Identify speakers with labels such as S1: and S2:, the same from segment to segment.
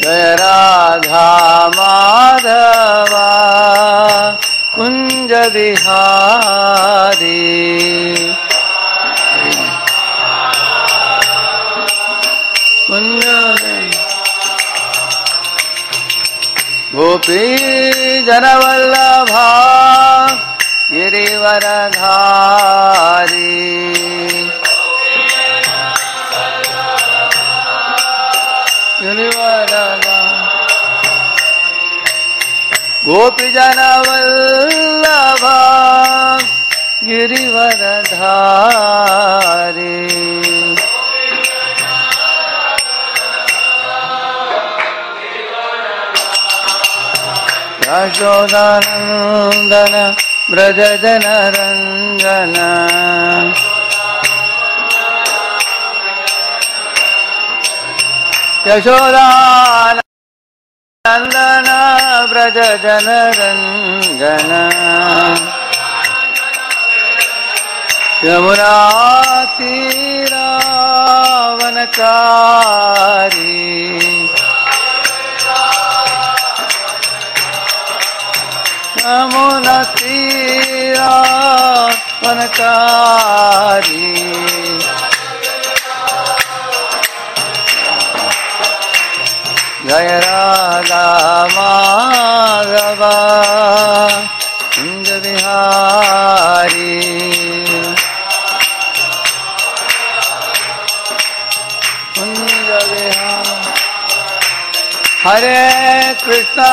S1: जय राधा माधवा कुंज बिहारी। कुंज गोपी जनवल्लभा गिरिवरधारी। गोपी जनवल्लभा गिरिवरधारी। यशोदानंदन ब्रज जन रंजन। यशोदानंदन ब्रज जन रंजन। यमुना तीरावनचारी। यमुना तीरावनचारी। जय राधा माधवा कुंज बिहारी। कुंज बिहारी। हरे कृष्णा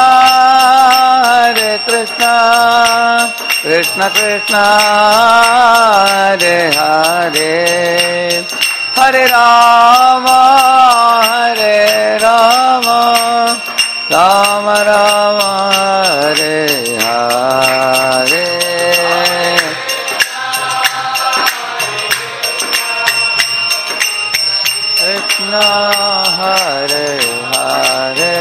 S1: कृष्ण कृष्ण हरे हरे। हरे राम राम राम हरे हरे। कृष्ण हरे हरे।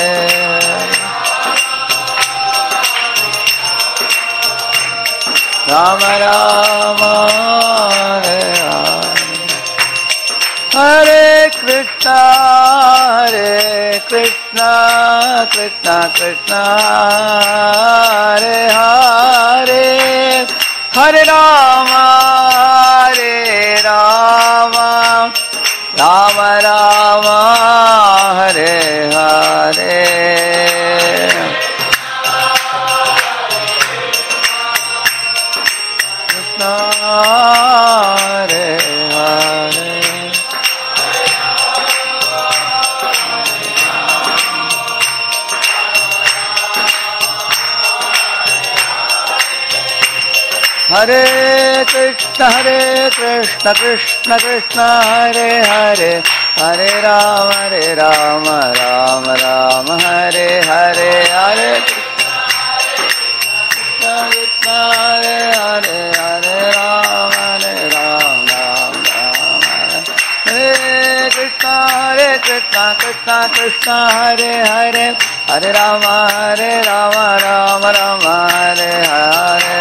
S1: राम राम हरे हरे। हरे कृष्ण कृष्ण कृष्ण हरे हरे। हरे राम राम राम हरे हरे। कृष्ण हरे हरे। हरे कृष्ण कृष्ण कृष्ण हरे हरे। हरे राम राम राम हरे हरे। हरे कृष्ण हरे हरे। हरे राम राम राम हरे कृष्ण कृष्ण कृष्ण हरे हरे। हरे राम राम राम हरे हरे।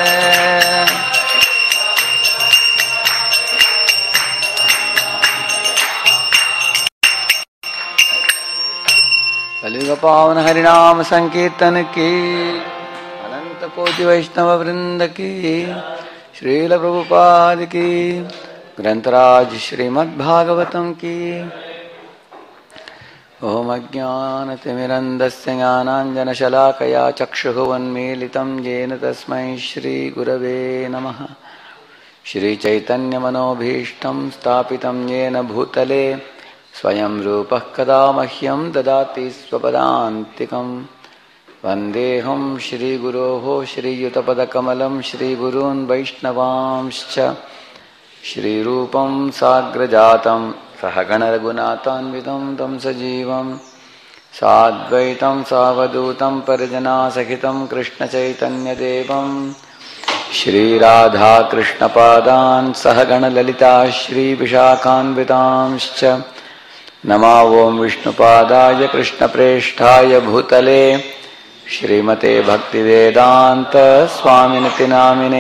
S1: कलियुग पावन हरिनाम संकीर्तन की। अनंत कोटि वैष्णव वृंद की। श्रील प्रभुपाद की। ग्रंथराज श्रीमद्भागवतम की। ओम अज्ञानतिमिरन्धस्य ज्ञानाञ्जनशलाकया चक्षुरुन्मीलितं येन तस्मै श्रीगुरवे नमः। श्रीचैतन्यमनोभीष्टं स्थापितं येन भूतले स्वयं रूपः कदा मह्यं ददाति स्वपदान्तिकम्। वन्देऽहं श्रीगुरोः श्रीयुतपदकमलं श्रीगुरून् वैष्णवांश्च। श्रीरूपं साग्रजातं सहगणरघुनाथान्वितं तं सजीवं साद्वैतं सावधूतं परिजनासहितं कृष्णचैतन्यदेवं श्रीराधाकृष्णपादान् सहगणललिता श्रीविशाखान्वितांश्च। नमो ओं विष्णुपादाय कृष्णप्रेष्ठाय भूतले श्रीमते भक्तिवेदांत स्वामिनिति नामिने।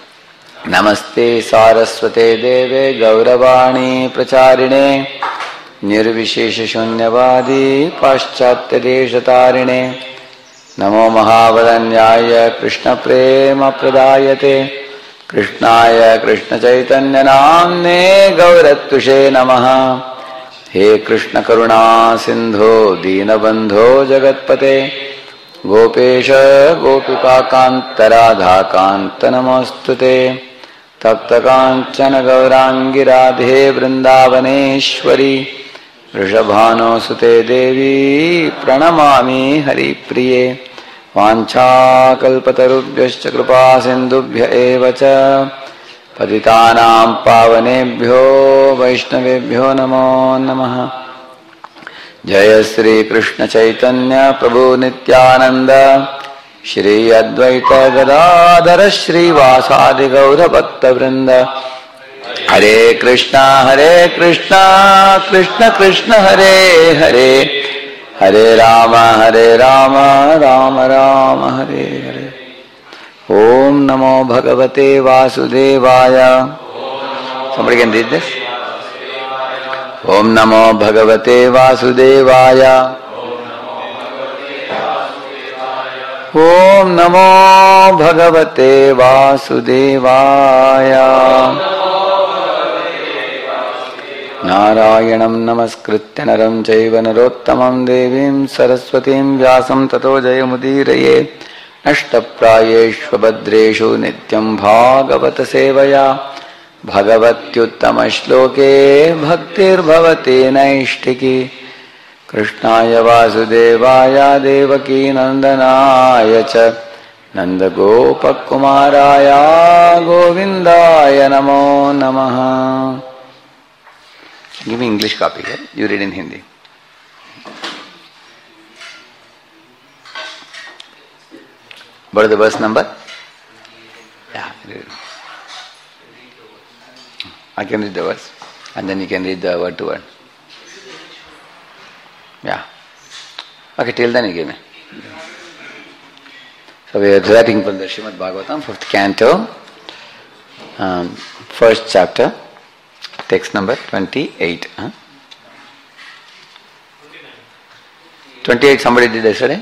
S1: नमस्ते सारस्वते देवे गौरवाणी प्रचारिणे। निर्विशेष शून्यवादी पाश्चात्य देशतारिणे नमो महावदन्याय कृष्ण प्रेम प्रदायते कृष्णाय कृष्ण चैतन्य नाम्ने गौरत्तुषे नमः। हे कृष्ण करुणा सिंधो दीनबंधो जगत्पते गोपेश गोपिकान्त राधाकान्त नमोस्तुते। तप्त कांचन गौरांगी राधे वृंदावनेश्वरी वृषभानुसुते देवी प्रणमामि हरिप्रिये। वाञ्छाकल्पतरुभ्यश्च कृपा सिन्धुभ्य एव च पतितानां पावनेभ्यो वैष्णवेभ्यो नमो नमः। जय श्री कृष्ण चैतन्य प्रभु नित्यानंद श्री अद्वैत गदाधर श्रीवासादि गौर भक्तवृंद। हरे कृष्णा कृष्ण कृष्ण हरे हरे हरे राम राम राम हरे हरे। ओम नमो भगवते वासुदेवाय। Somebody can read this. ओम नमो भगवते वासुदेवाय। ओम नमो भगवते वासुदेवाय। नारायणं नमस्कृत्य नरं चैव नरोत्तमं देवीं सरस्वतीं व्यासं ततो जयमुदीरये। नष्टप्रायेष्वभद्रेषु नित्यं भागवत सेवया भगवत्युत्तमश्लोके भक्तिर्भवति नैष्ठिकी। कृष्णाय वासुदेवाय देवकी नंदनाय च नंदगोपकुमाराय गोविंदाय नमो नमः। Give me English copy here. You read in Hindi. What is the verse number? Yeah. I can read the verse, and then you can read the word to word. Yeah. Okay, till then you give me. So we are reciting from the Srimad Bhagavatam, 4th canto, 1st chapter, text number 28. 28 somebody did yesterday?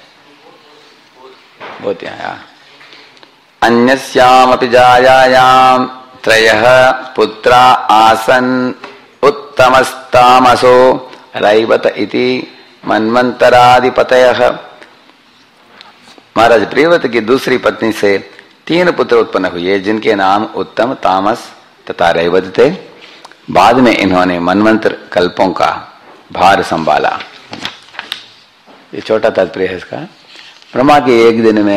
S1: Both, yeah. Anyasyam api jayayam त्रयः पुत्रा आसन् उत्तमस्तामसो रैवत इति मन्वन्तराधिपतयः। महाराज प्रियव्रत की दूसरी पत्नी से 3 पुत्र उत्पन्न हुए जिनके नाम उत्तम, तामस तथा रैवत थे। बाद में इन्होंने मनवंतर कल्पों का भार संभाला। ये छोटा तात्पर्य है इसका। ब्रह्मा के एक दिन में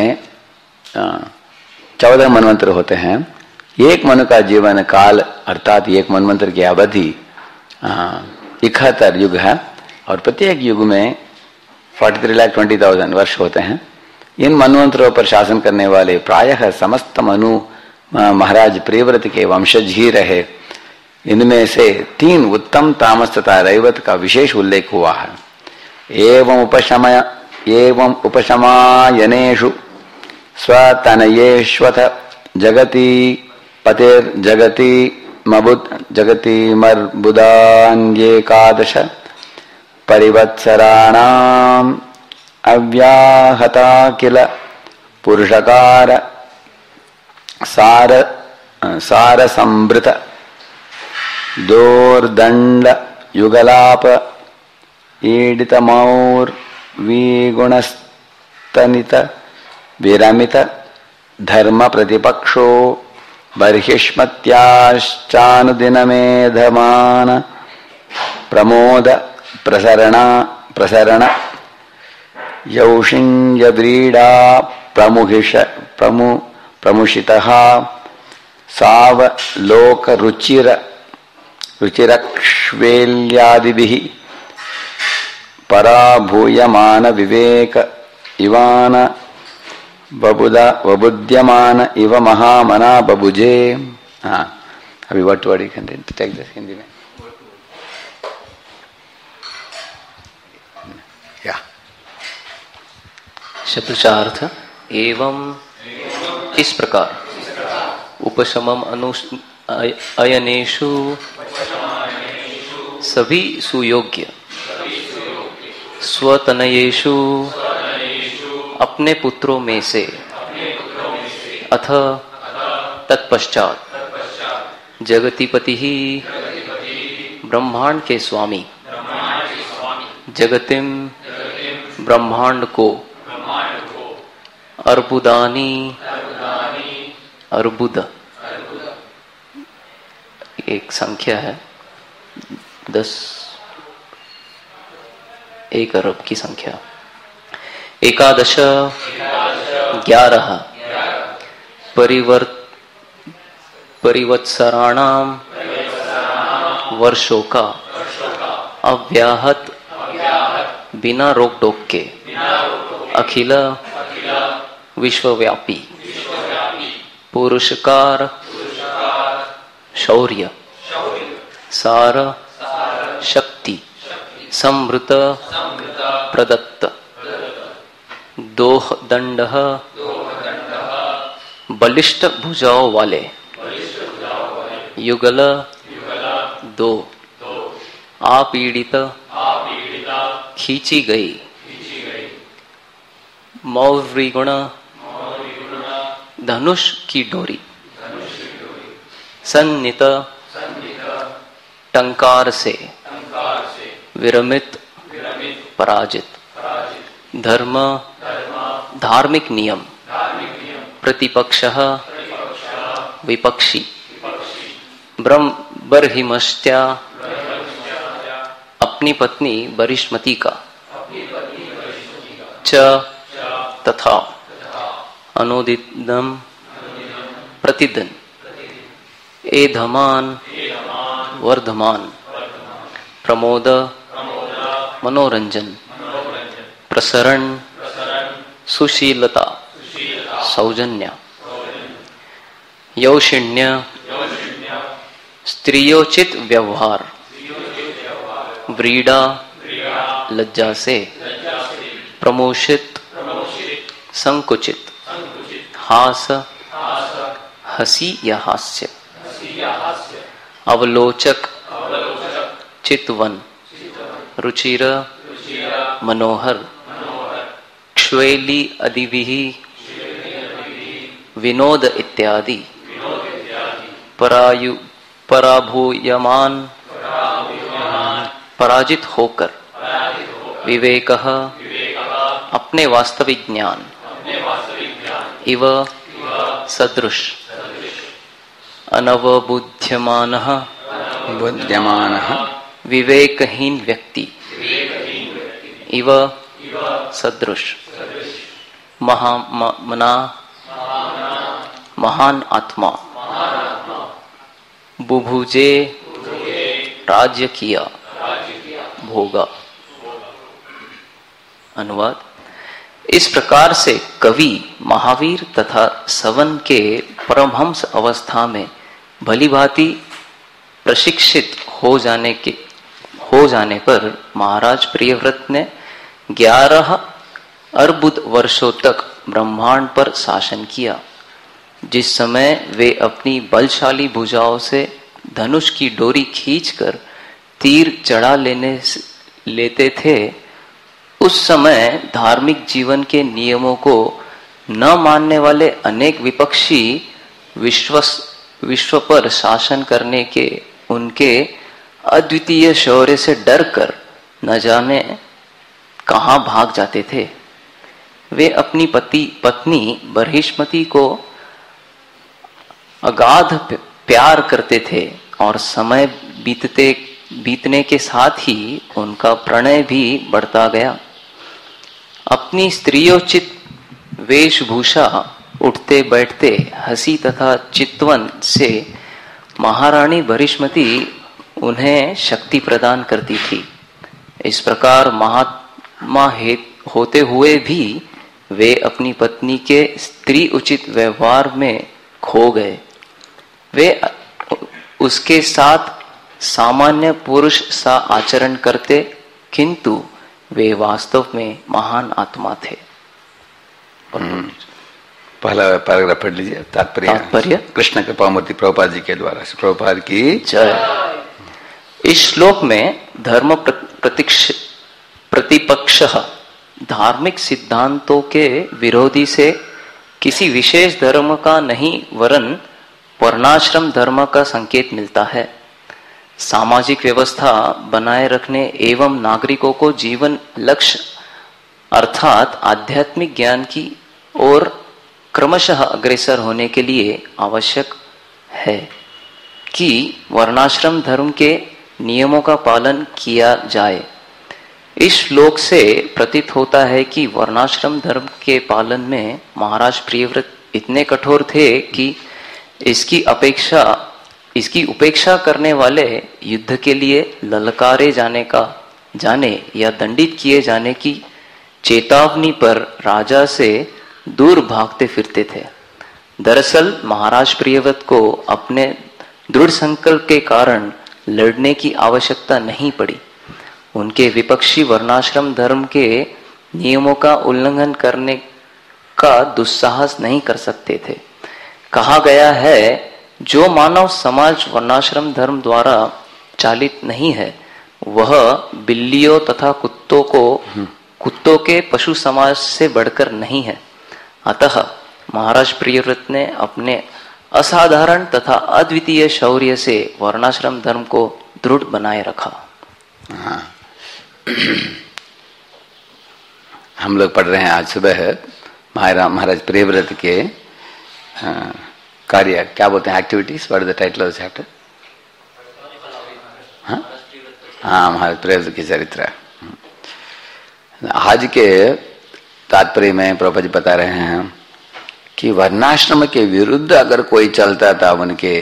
S1: 14 मनवंतर होते हैं। एक मनु का जीवन काल अर्थात एक मनवंतर की अवधि 71 युग है और प्रत्येक युग में 43,20,000 वर्ष होते हैं। इन मनवंतरों पर शासन करने वाले प्रायः समस्त मनु महाराज प्रियव्रत के वंशज ही रहे। इनमें से 3 उत्तम, तामस तथा रैवत का विशेष उल्लेख हुआ है। एवं उपशमायनेषु स्वतनयेष्वथ जगति पतिर्जगति जगति मर्बुदान्येकादश परिवत्सराणाम् अव्याहता किल पुरुषकार सार संभृत दोर्दंड युगलाप ईडित मौर विगुणस्तनित विरमित धर्म प्रतिपक्षो बर्हिष्मत्याश्चानुदिनमेधमान प्रमोद प्रसरण यौषिञ्जव्रीडा प्रमुषितः रुचिरक्ष्वेल्यादिभिः पराभूयमान विवेक इवान वबुद्यमान इव महामना बबुजे। हाँ, अभी word to word you can take this Hindi में। या
S2: शब्दार्थ एवं इस प्रकार उपशमम अयनेषु सभी सुयोग्य स्वतनयेषु अपने पुत्रों में से अथ तत्पश्चात जगतिपति ही ब्रह्मांड के स्वामी जगतिम ब्रह्मांड को अर्बुदानी अर्बुद एक संख्या है 1 अरब की संख्या 11 परिवत्सराणाम वर्षों का अव्याहत बिना रोक टोक के अखिल विश्वव्यापी पुरुषकार शौर्य सार शक्ति समृत प्रदत्त दोह दंड बलिष्ठ भुजाओं वाले युगल 2 आपीड़ित खींची गई मौर्विगुण धनुष की डोरी सन्नित टंकार से विरमित पराजित धर्म धार्मिक नियम प्रतिपक्ष विपक्षी बर्हिमस्त्या अपनी पत्नी बरिष्मती का च तथा अनुदिदम प्रतिदिन एधमान वर्धमान प्रमोद मनोरंजन प्रसरण सुशीलता सौजन्य यौशिण्य स्त्रियोचित व्यवहार व्रीड़ा लज्जा से प्रमोषित संकुचित हास हंसी या हास्य अवलोचक चितवन रुचिर मनोहर क्ष्वेली अधिभिः विनोद इत्यादि पराभूयमान पराजित होकर विवेक अपने वास्तविक ज्ञान इव सदृश अनवबुध्यमानः विवेकहीन व्यक्ति इव सदृश महान आत्मा बुभुजे राज्य किया भोगा। अनुवाद। इस प्रकार से कवि महावीर तथा सवन के परमहंस अवस्था में भलीभांति प्रशिक्षित हो जाने पर महाराज प्रियव्रत ने 11 अर्बुद वर्षों तक ब्रह्मांड पर शासन किया। जिस समय वे अपनी बलशाली भुजाओं से धनुष की डोरी खींचकर तीर चढ़ा लेते थे, उस समय धार्मिक जीवन के नियमों को न मानने वाले अनेक विपक्षी विश्व पर शासन करने के उनके अद्वितीय शौर्य से डरकर न जाने कहां भाग जाते थे। वे अपनी पत्नी बर्हिष्मती को अगाध प्यार करते थे और समय बीतने के साथ ही उनका प्रणय भी बढ़ता गया। अपनी स्त्रियोचित वेशभूषा, उठते बैठते हंसी तथा चितवन से महारानी बरिष्मती उन्हें शक्ति प्रदान करती थी। इस प्रकार महात्मा होते हुए भी वे अपनी पत्नी के स्त्री उचित व्यवहार में खो गए। वे उसके साथ सामान्य पुरुष सा आचरण करते, किंतु वे वास्तव में महान आत्मा थे।
S1: पहला पैराग्राफ पढ़ लीजिए। तात्पर्य कृष्ण कृपामूर्ति प्रभुपाद जी के द्वारा। प्रभुपाद की जय।
S2: इस श्लोक में धर्म प्रतिपक्ष धार्मिक सिद्धांतों के विरोधी से किसी विशेष धर्म का नहीं वरन वर्णाश्रम धर्म का संकेत मिलता है। सामाजिक व्यवस्था बनाए रखने एवं नागरिकों को जीवन लक्ष्य अर्थात आध्यात्मिक ज्ञान की ओर क्रमशः अग्रसर होने के लिए आवश्यक है कि वर्णाश्रम धर्म के नियमों का पालन किया जाए। इस श्लोक से प्रतीत होता है कि वर्णाश्रम धर्म के पालन में महाराज प्रियव्रत इतने कठोर थे कि इसकी उपेक्षा करने वाले युद्ध के लिए ललकारे जाने या दंडित किए जाने की चेतावनी पर राजा से दूर भागते फिरते थे। दरअसल महाराज प्रियव्रत को अपने दृढ़ संकल्प के कारण लड़ने की आवश्यकता नहीं पड़ी। उनके विपक्षी वर्णाश्रम धर्म के नियमों का उल्लंघन करने का दुस्साहस नहीं कर सकते थे। कहा गया है, जो मानव समाज वर्णाश्रम धर्म द्वारा चालित नहीं है वह बिल्लियों तथा कुत्तों के पशु समाज से बढ़कर नहीं है। अतः महाराज प्रियव्रत ने अपने असाधारण तथा अद्वितीय शौर्य से वर्णाश्रम धर्म को दृढ़ बनाए रखा।
S1: हाँ। हम लोग पढ़ रहे हैं आज सुबह महाराज प्रियव्रत के कार्य, क्या बोलते हैं, activities. What is the title of the chapter? हाँ, महाराज प्रियव्रत की चरित्र। आज के तात्पर्य में प्रभुपाद जी बता रहे हैं कि वर्णाश्रम के विरुद्ध अगर कोई चलता था उनके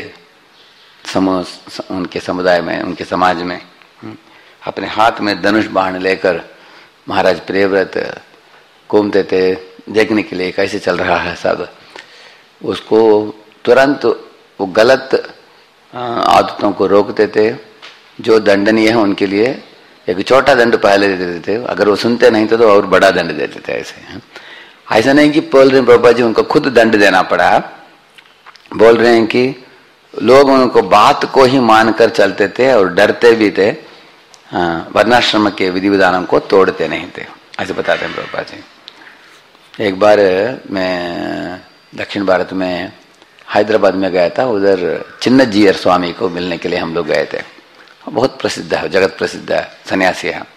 S1: समुदाय में, उनके समाज में, अपने हाथ में धनुष बाण लेकर महाराज प्रियव्रत घूमते थे देखने के लिए कैसे चल रहा है सब। उसको तुरंत वो गलत आदतों को रोकते थे। जो दंडनीय है उनके लिए एक छोटा दंड पहले दे देते थे, अगर वो सुनते नहीं तो और बड़ा दंड देते थे। ऐसा नहीं कि बोल रहे प्रभुपाद जी उनको खुद दंड देना पड़ा, बोल रहे हैं कि लोग उनको बात को ही मानकर चलते थे और डरते भी थे, वर्णाश्रम के विधि विधानों को तोड़ते नहीं थे, ऐसे बताते हैं प्रभुपाद जी। एक बार मैं दक्षिण भारत में हैदराबाद में गया था, उधर चिन्नजीयर स्वामी को मिलने के लिए हम लोग गए थे। बहुत प्रसिद्ध है, जगत प्रसिद्ध है, सन्यासी है।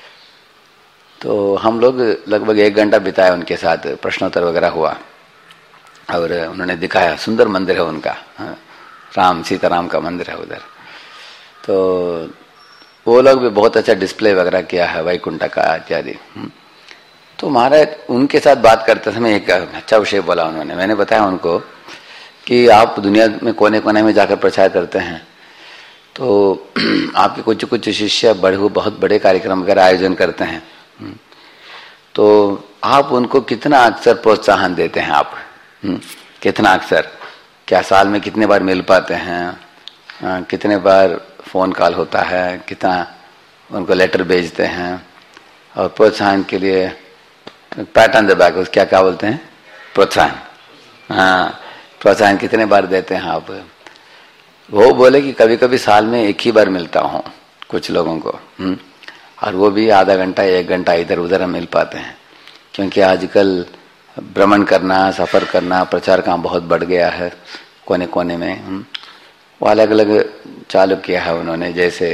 S1: तो हम लोग लगभग 1 घंटा बिताया उनके साथ, प्रश्नोत्तर वगैरह हुआ और उन्होंने दिखाया, सुंदर मंदिर है उनका, राम सीताराम का मंदिर है उधर। तो वो लोग भी बहुत अच्छा डिस्प्ले वगैरह किया है वैकुंठ का इत्यादि। तो महाराज उनके साथ बात करते समय एक अच्छा विषय बोला उन्होंने। मैंने बताया उनको कि आप दुनिया में कोने कोने में जाकर प्रचार करते हैं, तो आपके कुछ शिष्य बहुत बड़े कार्यक्रम वगैरह आयोजन करते हैं, तो आप उनको कितना अक्सर प्रोत्साहन देते हैं? आप कितना अक्सर, क्या साल में कितने बार मिल पाते हैं, कितने बार फोन कॉल होता है, कितना उनको लेटर भेजते हैं, और प्रोत्साहन के लिए पैट ऑन द बैक, क्या बोलते हैं, प्रोत्साहन, हाँ, प्रोत्साहन कितने बार देते हैं आप? वो बोले कि कभी कभी साल में 1 ही बार मिलता हूँ कुछ लोगों को, और वो भी आधा घंटा 1 घंटा इधर उधर हम मिल पाते हैं, क्योंकि आजकल भ्रमण करना, सफर करना, प्रचार काम बहुत बढ़ गया है कोने कोने में। वो अलग अलग चालू किया है उन्होंने, जैसे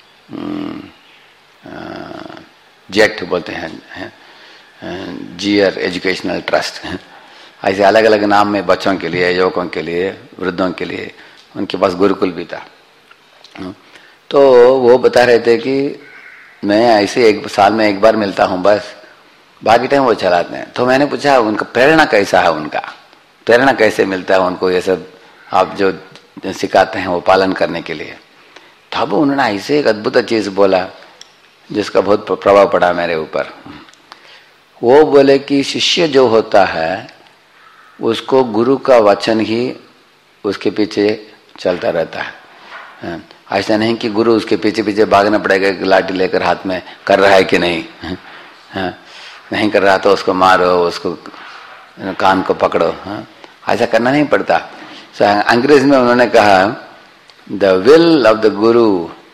S1: जेट बोलते हैं, जीयर एजुकेशनल ट्रस्ट, ऐसे अलग अलग नाम में बच्चों के लिए, युवकों के लिए, वृद्धों के लिए। उनके पास गुरुकुल भी था। तो वो बता रहे थे कि मैं ऐसे 1 साल में 1 बार मिलता हूँ बस, बाकी टाइम वो चलाते हैं। तो मैंने पूछा उनका प्रेरणा कैसा है, उनका प्रेरणा कैसे मिलता है उनको ये सब आप जो सिखाते हैं वो पालन करने के लिए? तब उन्होंने ऐसे एक अद्भुत चीज बोला जिसका बहुत प्रभाव पड़ा मेरे ऊपर। वो बोले कि शिष्य जो होता है उसको गुरु का वचन ही उसके पीछे चलता रहता है। ऐसा नहीं कि गुरु उसके पीछे पीछे भागना पड़ेगा, लाठी लेकर हाथ में कर रहा है कि नहीं, नहीं कर रहा तो उसको मारो, उसको कान को पकड़ो, ऐसा करना नहीं पड़ता। अंग्रेज में उन्होंने कहा the will of the guru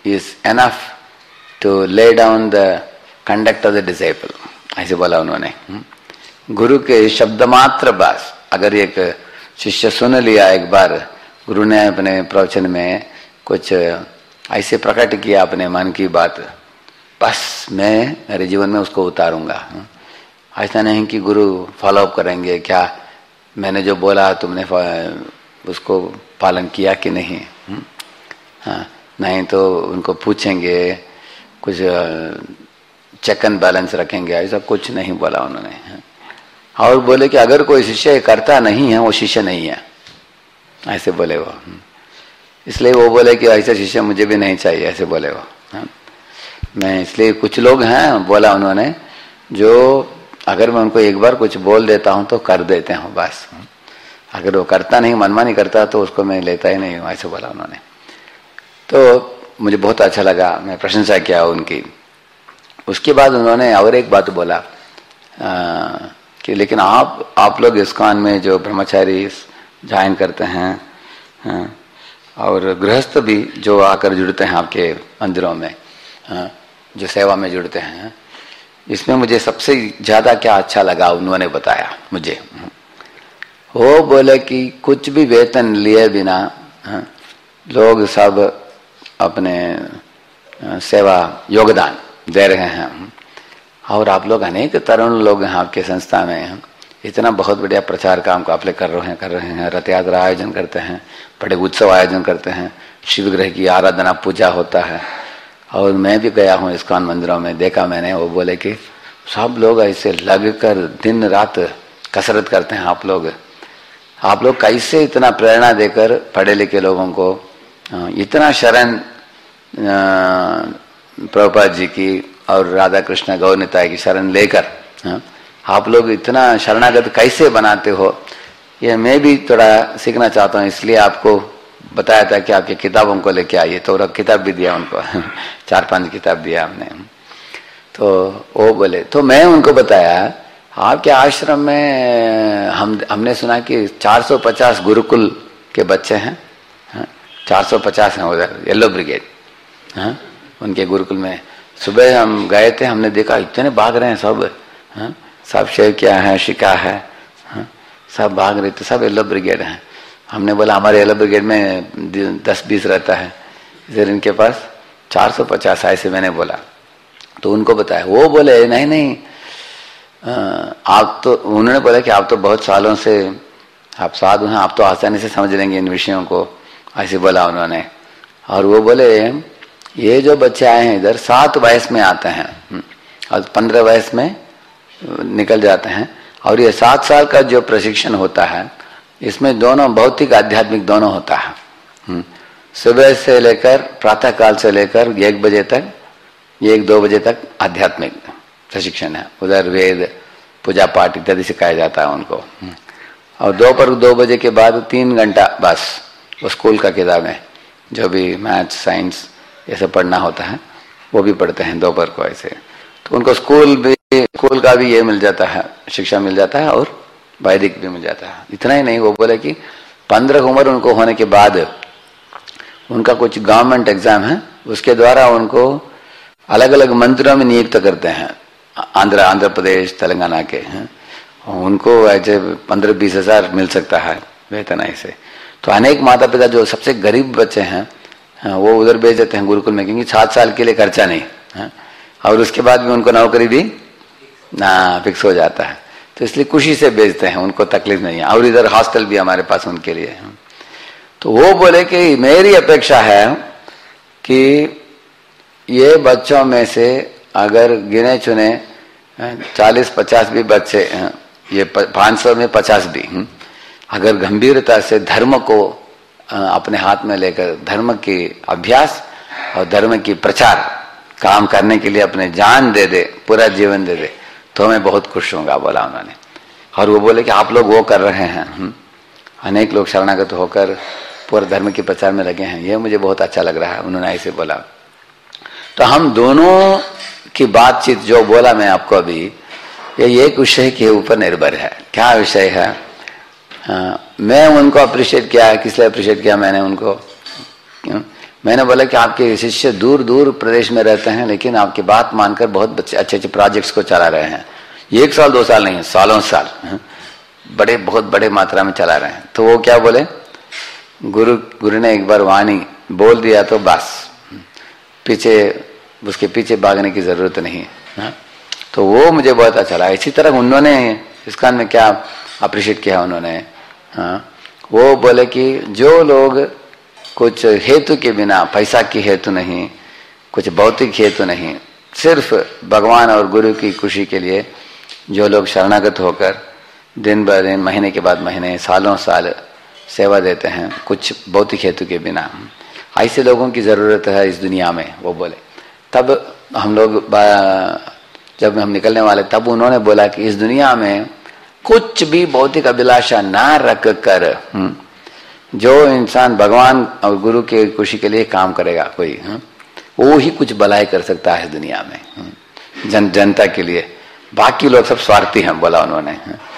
S1: is enough to lay down the conduct of the disciple. ऐसे बोला उन्होंने. गुरु के शब्द मात्र बस अगर एक शिष्य सुन लिया एक बार, गुरु ने अपने प्रवचन में कुछ ऐसे प्रकट किया अपने मन की बात, बस मैं मेरे जीवन में उसको उतारूंगा. ऐसा नहीं कि गुरु फॉलोअप करेंगे, क्या मैंने जो बोला तुमने उसको पालन किया कि नहीं. हाँ, नहीं तो उनको पूछेंगे, कुछ चेक एंड बैलेंस रखेंगे, ऐसा कुछ नहीं बोला उन्होंने. और बोले कि अगर कोई शिष्य करता नहीं है वो शिष्य नहीं है, ऐसे बोले वो. इसलिए वो बोले कि ऐसा शिष्य मुझे भी नहीं चाहिए, ऐसे बोले वो. मैं इसलिए कुछ लोग हैं बोला उन्होंने जो अगर मैं उनको एक बार कुछ बोल देता हूं तो कर देते हैं बस, अगर वो करता नहीं, मनमानी करता तो उसको मैं लेता ही नहीं हूं, ऐसे बोला उन्होंने. तो मुझे बहुत अच्छा लगा, मैं प्रशंसा किया उनकी. उसके बाद उन्होंने और एक बात बोला कि लेकिन आप लोग इस्कॉन में जो ब्रह्मचारी ज्वाइन करते हैं और गृहस्थ भी जो आकर जुड़ते हैं आपके मंदिरों में, जो सेवा में जुड़ते हैं, इसमें मुझे सबसे ज्यादा क्या अच्छा लगा उन्होंने बताया मुझे. वो बोले कि कुछ भी वेतन लिए बिना लोग सब अपने सेवा योगदान दे रहे हैं. और आप लोग अनेक तरुण लोग हैं आपके संस्था में, इतना बहुत बढ़िया प्रचार काम को आप लोग कर रहे हैं. रथ यात्रा आयोजन करते हैं, बड़े उत्सव आयोजन करते हैं, शिव ग्रह की आराधना पूजा होता है. और मैं भी गया हूँ इस्कॉन मंदिरों में, देखा मैंने. वो बोले कि सब लोग ऐसे लगकर दिन रात कसरत करते हैं. आप लोग कैसे इतना प्रेरणा देकर पढ़े लिखे लोगों को इतना शरण प्रभुपाद जी की और राधा कृष्ण गौर निताई की शरण लेकर आप लोग इतना शरणागत कैसे बनाते हो, ये मैं भी थोड़ा सीखना चाहता हूँ. इसलिए आपको बताया था कि आपकी किताबों को लेके आइए, तो किताब भी दिया उनको 4-5 किताब दिया हमने. तो वो बोले, तो मैं उनको बताया आपके आश्रम में हमने सुना कि 450 गुरुकुल के बच्चे हैं. 450 हैं उधर येलो ब्रिगेड. उनके गुरुकुल में सुबह हम गए थे, हमने देखा इतने भाग रहे हैं सब. सब शेवकिया है, शिका है, सब भाग रहे थे, सब येलो ब्रिगेड हैं. हमने बोला हमारे येलो ब्रिगेड में 10-20 रहता है, इधर इनके पास 450 ऐसे मैंने बोला. तो उनको बताया. वो बोले नहीं आप तो, उन्होंने बोला कि आप तो बहुत सालों से आप साधु हैं, आप तो आसानी से समझ लेंगे इन विषयों को, ऐसे बोला उन्होंने. और वो बोले ये जो बच्चे आए हैं इधर 7 वयस में आते हैं और 15 वयस में निकल जाते हैं. और ये 7 साल का जो प्रशिक्षण होता है इसमें दोनों भौतिक आध्यात्मिक दोनों होता है. सुबह से लेकर प्रातः काल से लेकर 1 बजे तक, 1-2 बजे तक आध्यात्मिक प्रशिक्षण है. उधर वेद पूजा पाठ इत्यादि सिखाया जाता है उनको. और दोपहर 2 बजे के बाद 3 घंटा बस वो स्कूल का किताबें जो भी मैथ्स साइंस ये सब पढ़ना होता है वो भी पढ़ते हैं दोपहर को ऐसे. तो उनको स्कूल का भी ये मिल जाता है, शिक्षा मिल जाता है और वैदिक भी मिल जाता है. इतना ही नहीं, वो बोले कि 15 उम्र उनको होने के बाद उनका कुछ गवर्नमेंट एग्जाम है, उसके द्वारा उनको अलग अलग मंदिरों में नियुक्त करते हैं. आंध्र प्रदेश तेलंगाना के हैं, उनको ऐसे 15-20 हजार मिल सकता है वेतन ऐसे. तो अनेक माता पिता जो सबसे गरीब बच्चे हैं वो उधर भेज देते हैं गुरुकुल में, क्योंकि 7 साल के लिए खर्चा नहीं है और उसके बाद भी उनको नौकरी भी फिक्स हो जाता है. तो इसलिए खुशी से भेजते हैं, उनको तकलीफ नहीं है. और इधर हॉस्टल भी हमारे पास उनके लिए है. तो वो बोले कि मेरी अपेक्षा है कि ये बच्चों में से अगर गिने चुने 40-50 भी बच्चे, ये 500 में 50 भी अगर गंभीरता से धर्म को अपने हाथ में लेकर धर्म की अभ्यास और धर्म की प्रचार काम करने के लिए अपने जान दे दे, पूरा जीवन दे दे, तो मैं बहुत खुश होऊंगा, बोला उन्होंने. और वो बोले कि आप लोग वो कर रहे हैं, अनेक लोग शरणागत होकर पूरे धर्म के प्रचार में लगे हैं, ये मुझे बहुत अच्छा लग रहा है. उन्होंने ऐसे बोला. तो हम दोनों की बातचीत जो बोला मैं आपको अभी, ये एक विषय के ऊपर निर्भर है. क्या विषय है? मैं उनको अप्रिशिएट किया है. किस लिए अप्रिशिएट किया मैंने उनको? मैंने बोला कि आपके शिष्य दूर दूर प्रदेश में रहते हैं, लेकिन आपकी बात मानकर बहुत अच्छे अच्छे प्रोजेक्ट्स को चला रहे हैं। 1 साल 2 साल नहीं, सालों साल बड़े बहुत बड़े मात्रा में चला रहे हैं। तो वो क्या बोले, गुरु ने एक बार वाणी बोल दिया तो बस उसके पीछे भागने की जरूरत नहीं है। तो वो मुझे बहुत अच्छा लगा। इसी तरह उन्होंने इस्कॉन में क्या अप्रिशिएट किया उन्होंने, वो बोले कि जो लोग कुछ हेतु के बिना, पैसा की हेतु नहीं, कुछ भौतिक हेतु नहीं, सिर्फ भगवान और गुरु की खुशी के लिए जो लोग शरणागत होकर दिन ब दिन, महीने के बाद महीने, सालों साल सेवा देते हैं, कुछ भौतिक हेतु के बिना, ऐसे लोगों की जरूरत है इस दुनिया में, वो बोले। तब हम लोग जब हम निकलने वाले तब उन्होंने बोला कि इस दुनिया में कुछ भी भौतिक अभिलाषा ना रख कर जो इंसान भगवान और गुरु के खुशी के लिए काम करेगा कोई, वो ही कुछ भलाई कर सकता है इस दुनिया में, जनता के लिए। बाकी लोग सब स्वार्थी हैं, बोला उन्होंने।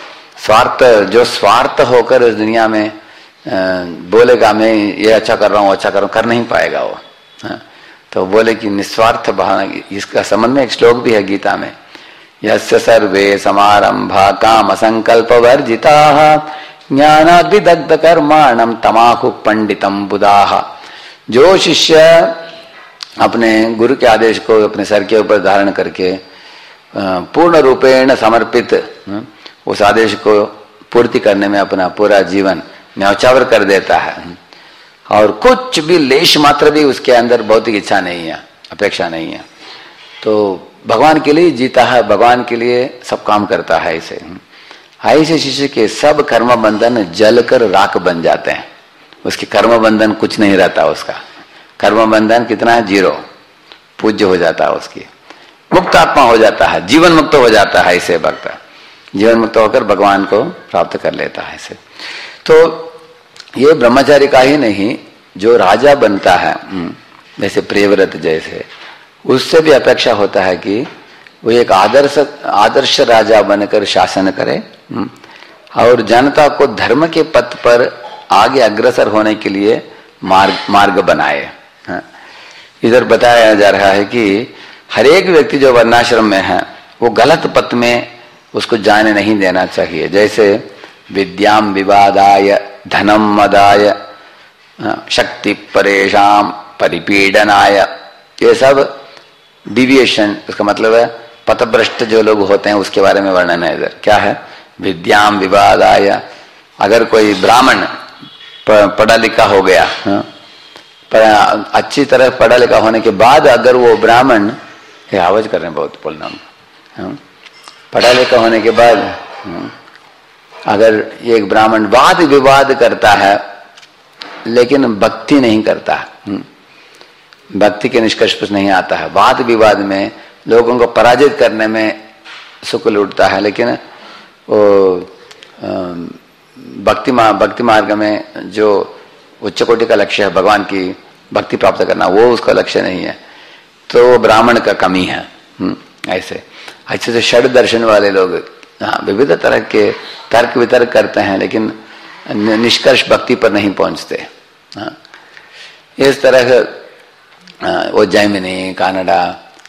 S1: जो स्वार्थ होकर इस दुनिया में बोलेगा मैं ये अच्छा कर रहा हूँ, अच्छा कर रहा हूँ, कर नहीं पाएगा वो। तो बोले कि निस्वार्थ भावना, इसका संबंध में एक श्लोक भी है गीता में, यस्य सर्वे समारंभा काम संकल्प वर्जिताः ज्ञानाद्विदग्ध कर्माणं तमाहु पंडितम बुधाः। जो शिष्य अपने गुरु के आदेश को अपने सर के ऊपर धारण करके पूर्ण रूपेण समर्पित उस आदेश को पूर्ति करने में अपना पूरा जीवन न्यौछावर कर देता है, और कुछ भी लेश मात्र भी उसके अंदर भौतिक इच्छा नहीं है, अपेक्षा नहीं है, तो भगवान के लिए जीता है, भगवान के लिए सब काम करता है। ऐसे शिष्य के सब कर्म बंधन जलकर राख बन जाते हैं। उसके कर्म बंधन कुछ नहीं रहता, उसका कर्म बंधन कितना है, 0, पूज्य हो जाता है, उसकी मुक्त आत्मा हो जाता है, जीवन मुक्त हो जाता है। ऐसे भक्त जीवन मुक्त होकर भगवान को प्राप्त कर लेता है। ऐसे तो ये ब्रह्मचारी का ही नहीं, जो राजा बनता है जैसे प्रियव्रत जैसे, उससे भी अपेक्षा होता है कि वो एक आदर्श राजा बनकर शासन करे और जनता को धर्म के पथ पर आगे अग्रसर होने के लिए मार्ग बनाए। इधर बताया जा रहा है कि हर एक व्यक्ति जो वर्णाश्रम में है वो गलत पथ में उसको जाने नहीं देना चाहिए। जैसे विद्याम विवादाय धनम मदाय शक्ति परेशान परिपीडनाय, ये सब डिविएशन, उसका मतलब है पथभ्रष्ट जो लोग होते हैं उसके बारे में वर्णन है इधर। क्या है, विद्याम विवादाय, अगर कोई ब्राह्मण पढ़ा लिखा हो गया, पर अच्छी तरह पढ़ा लिखा होने के बाद अगर वो ब्राह्मण, ये आवाज कर रहे हैं बहुत बोलना, पढ़ा लिखा होने के बाद अगर एक ब्राह्मण वाद विवाद करता है लेकिन भक्ति नहीं करता, भक्ति के निष्कर्ष पर नहीं आता है, वाद विवाद में लोगों को पराजित करने में सुख लूटता है, लेकिन वो भक्ति मार्ग में जो उच्च कोटि का लक्ष्य है भगवान की भक्ति प्राप्त करना, वो उसका लक्ष्य नहीं है, तो वो ब्राह्मण का कमी है। ऐसे से षड दर्शन वाले लोग विविध तरह के तर्क वितर्क करते हैं लेकिन निष्कर्ष भक्ति पर नहीं पहुंचते। इस तरह वो जैमिनी, कानडा,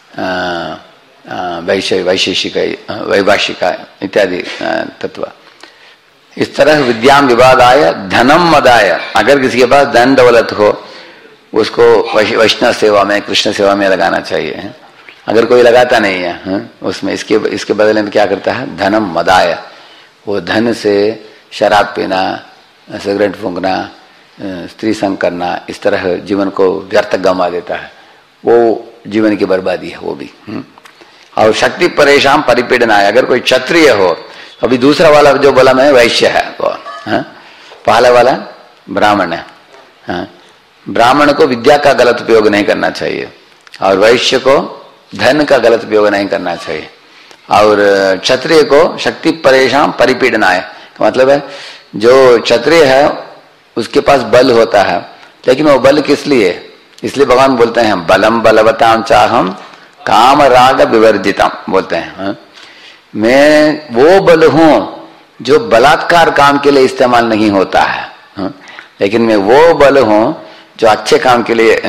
S1: वैशेषिक, वैभाषिका इत्यादि तत्व, इस तरह विद्याम विवादाय धनम मदाय, अगर किसी के पास धन दौलत हो उसको वैष्णव सेवा में, कृष्ण सेवा में लगाना चाहिए। अगर कोई लगाता नहीं है उसमें, इसके बदले में क्या करता है, धनम मदाय, वो धन से शराब पीना, सिगरेट फूंकना, स्त्री संग करना, इस तरह जीवन को व्यर्थ गंवा देता है, वो जीवन की बर्बादी है वो भी। और शक्ति परेशान परिपीड़ना है, अगर कोई क्षत्रिय हो, अभी दूसरा वाला जो बोला मैं वैश्य है वो, पहला वाला ब्राह्मण है। ब्राह्मण को विद्या का गलत उपयोग नहीं करना चाहिए और वैश्य को धन का गलत उपयोग नहीं करना चाहिए, और क्षत्रिय को शक्ति परेशान परिपीड़ना है, मतलब है जो क्षत्रिय है उसके पास बल होता है, लेकिन वो बल किस लिए, इसलिए भगवान बोलते हैं बलम बलवताम चाहम काम राग विवर्जितम, बोलते हैं मैं वो बल हूं जो बलात्कार काम के लिए इस्तेमाल नहीं होता है, लेकिन मैं वो बल हूं जो अच्छे काम के लिए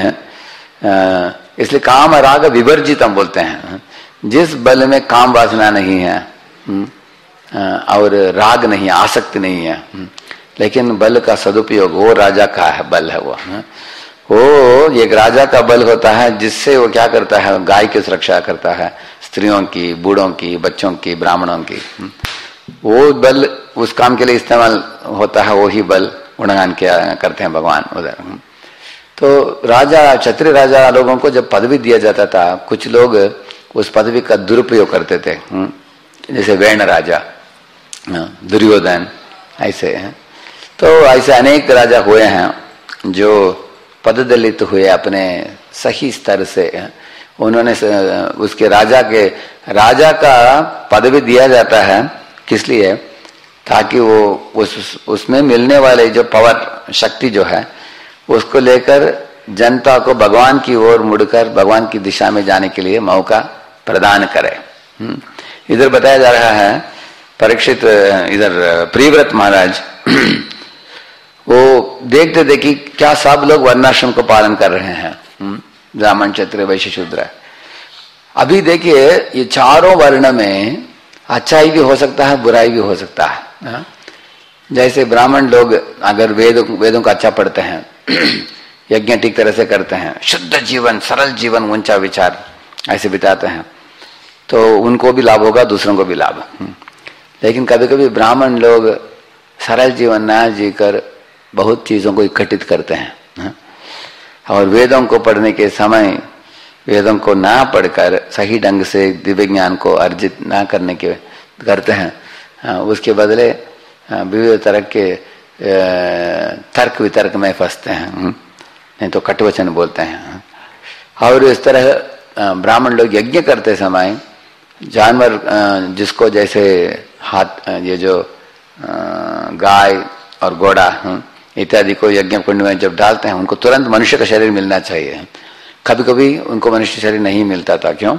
S1: इसलिए काम राग विवर्जित हम बोलते हैं। जिस बल में काम वासना नहीं है और राग नहीं, आसक्ति नहीं है, लेकिन बल का सदुपयोग वो राजा का है, बल है वो एक राजा का बल होता है जिससे वो क्या करता है, गाय की सुरक्षा करता है, स्त्रियों की, बूढ़ों की, बच्चों की, ब्राह्मणों की। वो बल उस काम के लिए इस्तेमाल होता है, वो ही बल गुणगान किया करते हैं भगवान उधर। तो राजा, क्षत्रिय राजा लोगों को जब पदवी दिया जाता था, कुछ लोग उस पदवी का दुरुपयोग करते थे, जैसे वैन राजा, दुर्योधन, ऐसे हैं। तो ऐसे अनेक राजा हुए हैं जो पददलित हुए अपने सही स्तर से। उन्होंने उसके राजा का पदवी दिया जाता है किस लिए, ताकि वो उसमें मिलने वाले जो पावर, शक्ति जो है, उसको लेकर जनता को भगवान की ओर मुड़कर भगवान की दिशा में जाने के लिए मौका प्रदान करे। इधर बताया जा रहा है परीक्षित, इधर प्रियव्रत महाराज वो देखते थे कि क्या सब लोग वर्णाश्रम को पालन कर रहे हैं, ब्राह्मण, क्षत्रिय, वैश्य, शूद्र। अभी देखिए ये चारों वर्ण में अच्छाई भी हो सकता है, बुराई भी हो सकता है। जैसे ब्राह्मण लोग अगर वेदों का अच्छा पढ़ते हैं, यज्ञ ठीक तरह से करते हैं, शुद्ध जीवन, सरल जीवन, ऊंचा विचार ऐसे बिताते हैं, तो उनको भी लाभ होगा, दूसरों को भी लाभ। लेकिन कभी कभी ब्राह्मण लोग सरल जीवन ना जीकर बहुत चीजों को इकट्ठित करते हैं, और वेदों को पढ़ने के समय वेदों को ना पढ़कर सही ढंग से दिव्य ज्ञान को अर्जित ना करने के करते हैं। उसके बदले विविध तरह के तर्क वितर्क में फंसते हैं, नहीं तो कटवचन बोलते हैं। और इस तरह ब्राह्मण लोग यज्ञ करते समय जानवर, जिसको जैसे हाथ, ये जो गाय और घोड़ा इत्यादि को यज्ञ कुंड में जब डालते हैं, उनको तुरंत मनुष्य का शरीर मिलना चाहिए। कभी कभी उनको मनुष्य शरीर नहीं मिलता था, क्यों?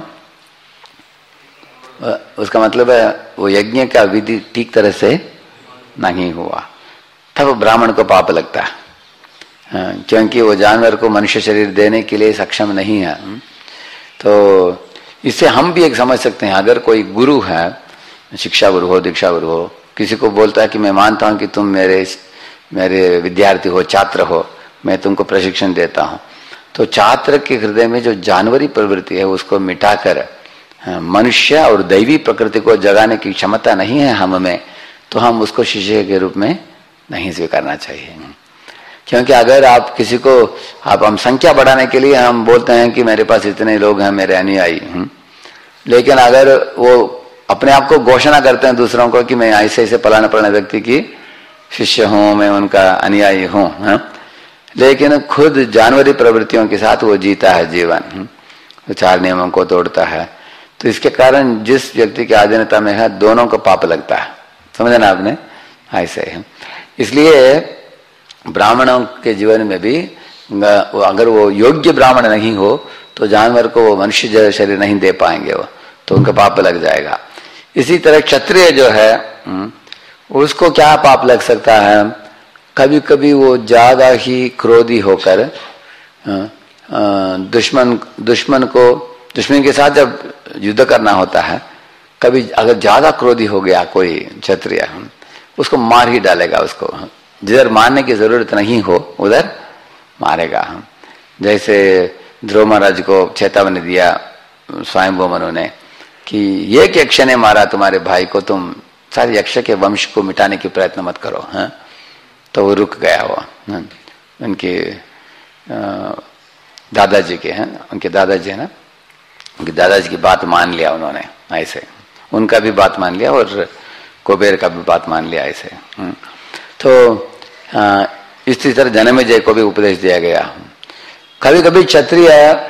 S1: उसका मतलब है वो यज्ञ का विधि ठीक तरह से नहीं हुआ, तब ब्राह्मण को पाप लगता है, क्योंकि वो जानवर को मनुष्य शरीर देने के लिए सक्षम नहीं है। तो इससे हम भी एक समझ सकते हैं, अगर कोई गुरु है, शिक्षा गुरु हो, दीक्षा गुरु हो, किसी को बोलता है कि मैं मानता हूं कि तुम मेरे विद्यार्थी हो, छात्र हो, मैं तुमको प्रशिक्षण देता हूं, तो छात्र के हृदय में जो जानवरी प्रवृत्ति है उसको मिटाकर मनुष्य और दैवी प्रकृति को जगाने की क्षमता नहीं है हम में, तो हम उसको शिष्य के रूप में नहीं स्वीकारना चाहिए। क्योंकि अगर आप किसी को, हम संख्या बढ़ाने के लिए हम बोलते हैं कि मेरे पास इतने लोग हैं, मेरे अनुयायी, लेकिन अगर वो अपने आप को घोषणा करते हैं दूसरों को कि मैं ऐसे ऐसे फलाना फलाना व्यक्ति की शिष्य हूं, मैं उनका अनुयायी हूं, लेकिन खुद जानवरी प्रवृत्तियों के साथ वो जीता है जीवन, वो 4 नियमों को तोड़ता है, तो इसके कारण जिस व्यक्ति की अधीनता में है दोनों को पाप लगता है। समझे ना आपने? ऐसे है। इसलिए ब्राह्मणों के जीवन में भी अगर वो योग्य ब्राह्मण नहीं हो तो जानवर को वो मनुष्य शरीर नहीं दे पाएंगे, वो तो उनका पाप लग जाएगा। इसी तरह क्षत्रिय जो है उसको क्या पाप लग सकता है, कभी कभी वो ज्यादा ही क्रोधी होकर दुश्मन के साथ जब युद्ध करना होता है, कभी अगर ज्यादा क्रोधी हो गया कोई क्षत्रिय, उसको मार ही डालेगा, उसको जिधर मारने की जरूरत नहीं हो उधर मारेगा। जैसे ध्रुव महाराज को चेतावनी दिया स्वयंभू मनु ने कि एक यक्ष ने मारा तुम्हारे भाई को, तुम सारे यक्ष के वंश को मिटाने की प्रयत्न मत करो। तो वो रुक गया, वो उनके दादाजी के हैं, उनके दादाजी है ना, उनके दादाजी की बात मान लिया उन्होंने, ऐसे उनका भी बात मान लिया और कुबेर का भी बात मान लिया ऐसे। तो इसी तरह जन्मेजय को भी उपदेश दिया गया। कभी कभी क्षत्रिय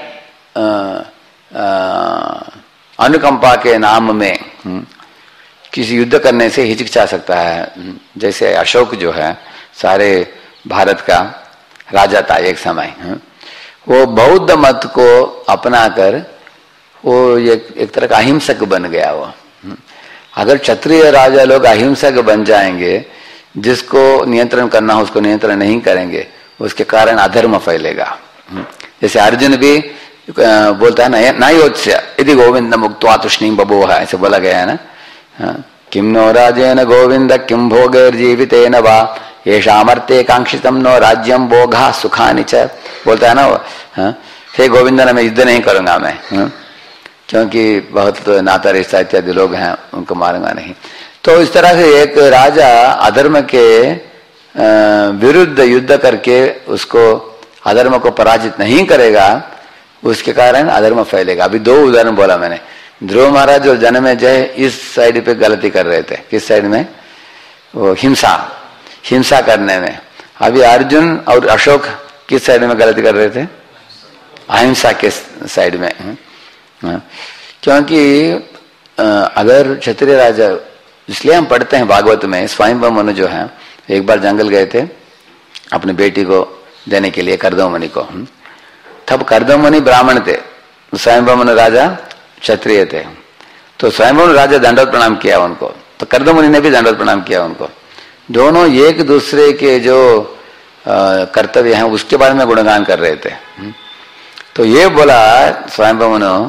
S1: अनुकंपा के नाम में किसी युद्ध करने से हिचकिचा सकता है। जैसे अशोक जो है सारे भारत का राजा था एक समय, वो बौद्ध मत को अपनाकर वो एक तरह का अहिंसक बन गया। वो अगर क्षत्रिय राजा लोग अहिंसक बन जाएंगे, जिसको नियंत्रण करना हो उसको नियंत्रण नहीं करेंगे, उसके कारण अधर्म फैलेगा। जैसे अर्जुन भी बोलता है ना, नायोत्स्य यदि गोविंद मुक्त्वा तुष्णीं बभूव, ऐसे बोला गया है ना। किम नो राजेन गोविंद किम भोगैर्जीवितेन वा येषामर्थे कांक्षितम नो राज्यम भोगा सुखानि च, बोलता है ना। हे गोविंद, मैं युद्ध नहीं करूंगा मैं, क्योंकि बहुत नाता रिश्ता इत्यादि लोग हैं, उनको मारूंगा नहीं। तो इस तरह से एक राजा अधर्म के विरुद्ध युद्ध करके उसको अधर्म को पराजित नहीं करेगा, उसके कारण अधर्म फैलेगा। अभी 2 उदाहरण बोला मैंने। ध्रुव महाराज और जन्मेजय इस साइड पे गलती कर रहे थे। किस साइड में? वो हिंसा करने में। अभी अर्जुन और अशोक किस साइड में गलती कर रहे थे? अहिंसा के साइड में। क्योंकि अगर क्षत्रिय राजा, इसलिए हम पढ़ते हैं भागवत में, स्वयंभू मनु जो है एक बार जंगल गए थे अपनी बेटी को देने के लिए कर्दम मुनि को। तब कर्दम मुनि ब्राह्मण थे, स्वयंभू मनु राजा क्षत्रिय थे। तो स्वयंभू राजा दंडवत प्रणाम किया उनको, तो कर्दम मुनि ने भी दंडवत प्रणाम किया उनको। दोनों एक दूसरे के जो कर्तव्य हैं उसके बारे में गुणगान कर रहे थे। तो ये बोला स्वयंभू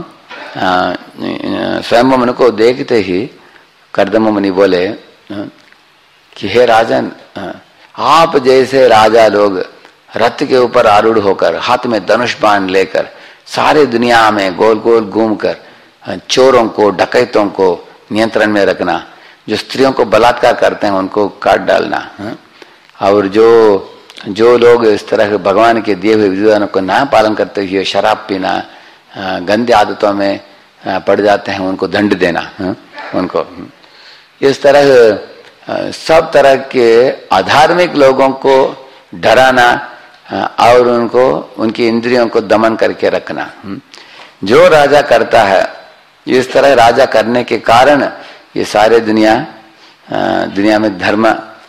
S1: मनु को देखते ही कर्दम मुनि बोले कि हे राजन, आप जैसे राजा लोग रथ के ऊपर आरूढ़ होकर हाथ में धनुष बाण लेकर सारे दुनिया में गोल गोल घूमकर चोरों को डकैतों को नियंत्रण में रखना, जो स्त्रियों को बलात्कार करते हैं उनको काट डालना, और जो लोग इस तरह के भगवान के दिए हुए विधानों को ना पालन करते हुए शराब पीना, गंदे आदतों में पड़ जाते हैं, उनको दंड देना, उनको इस तरह सब तरह के अधार्मिक लोगों को डराना और उनको उनकी इंद्रियों को दमन करके रखना। जो राजा करता है इस तरह राजा करने के कारण ये सारे दुनिया में धर्म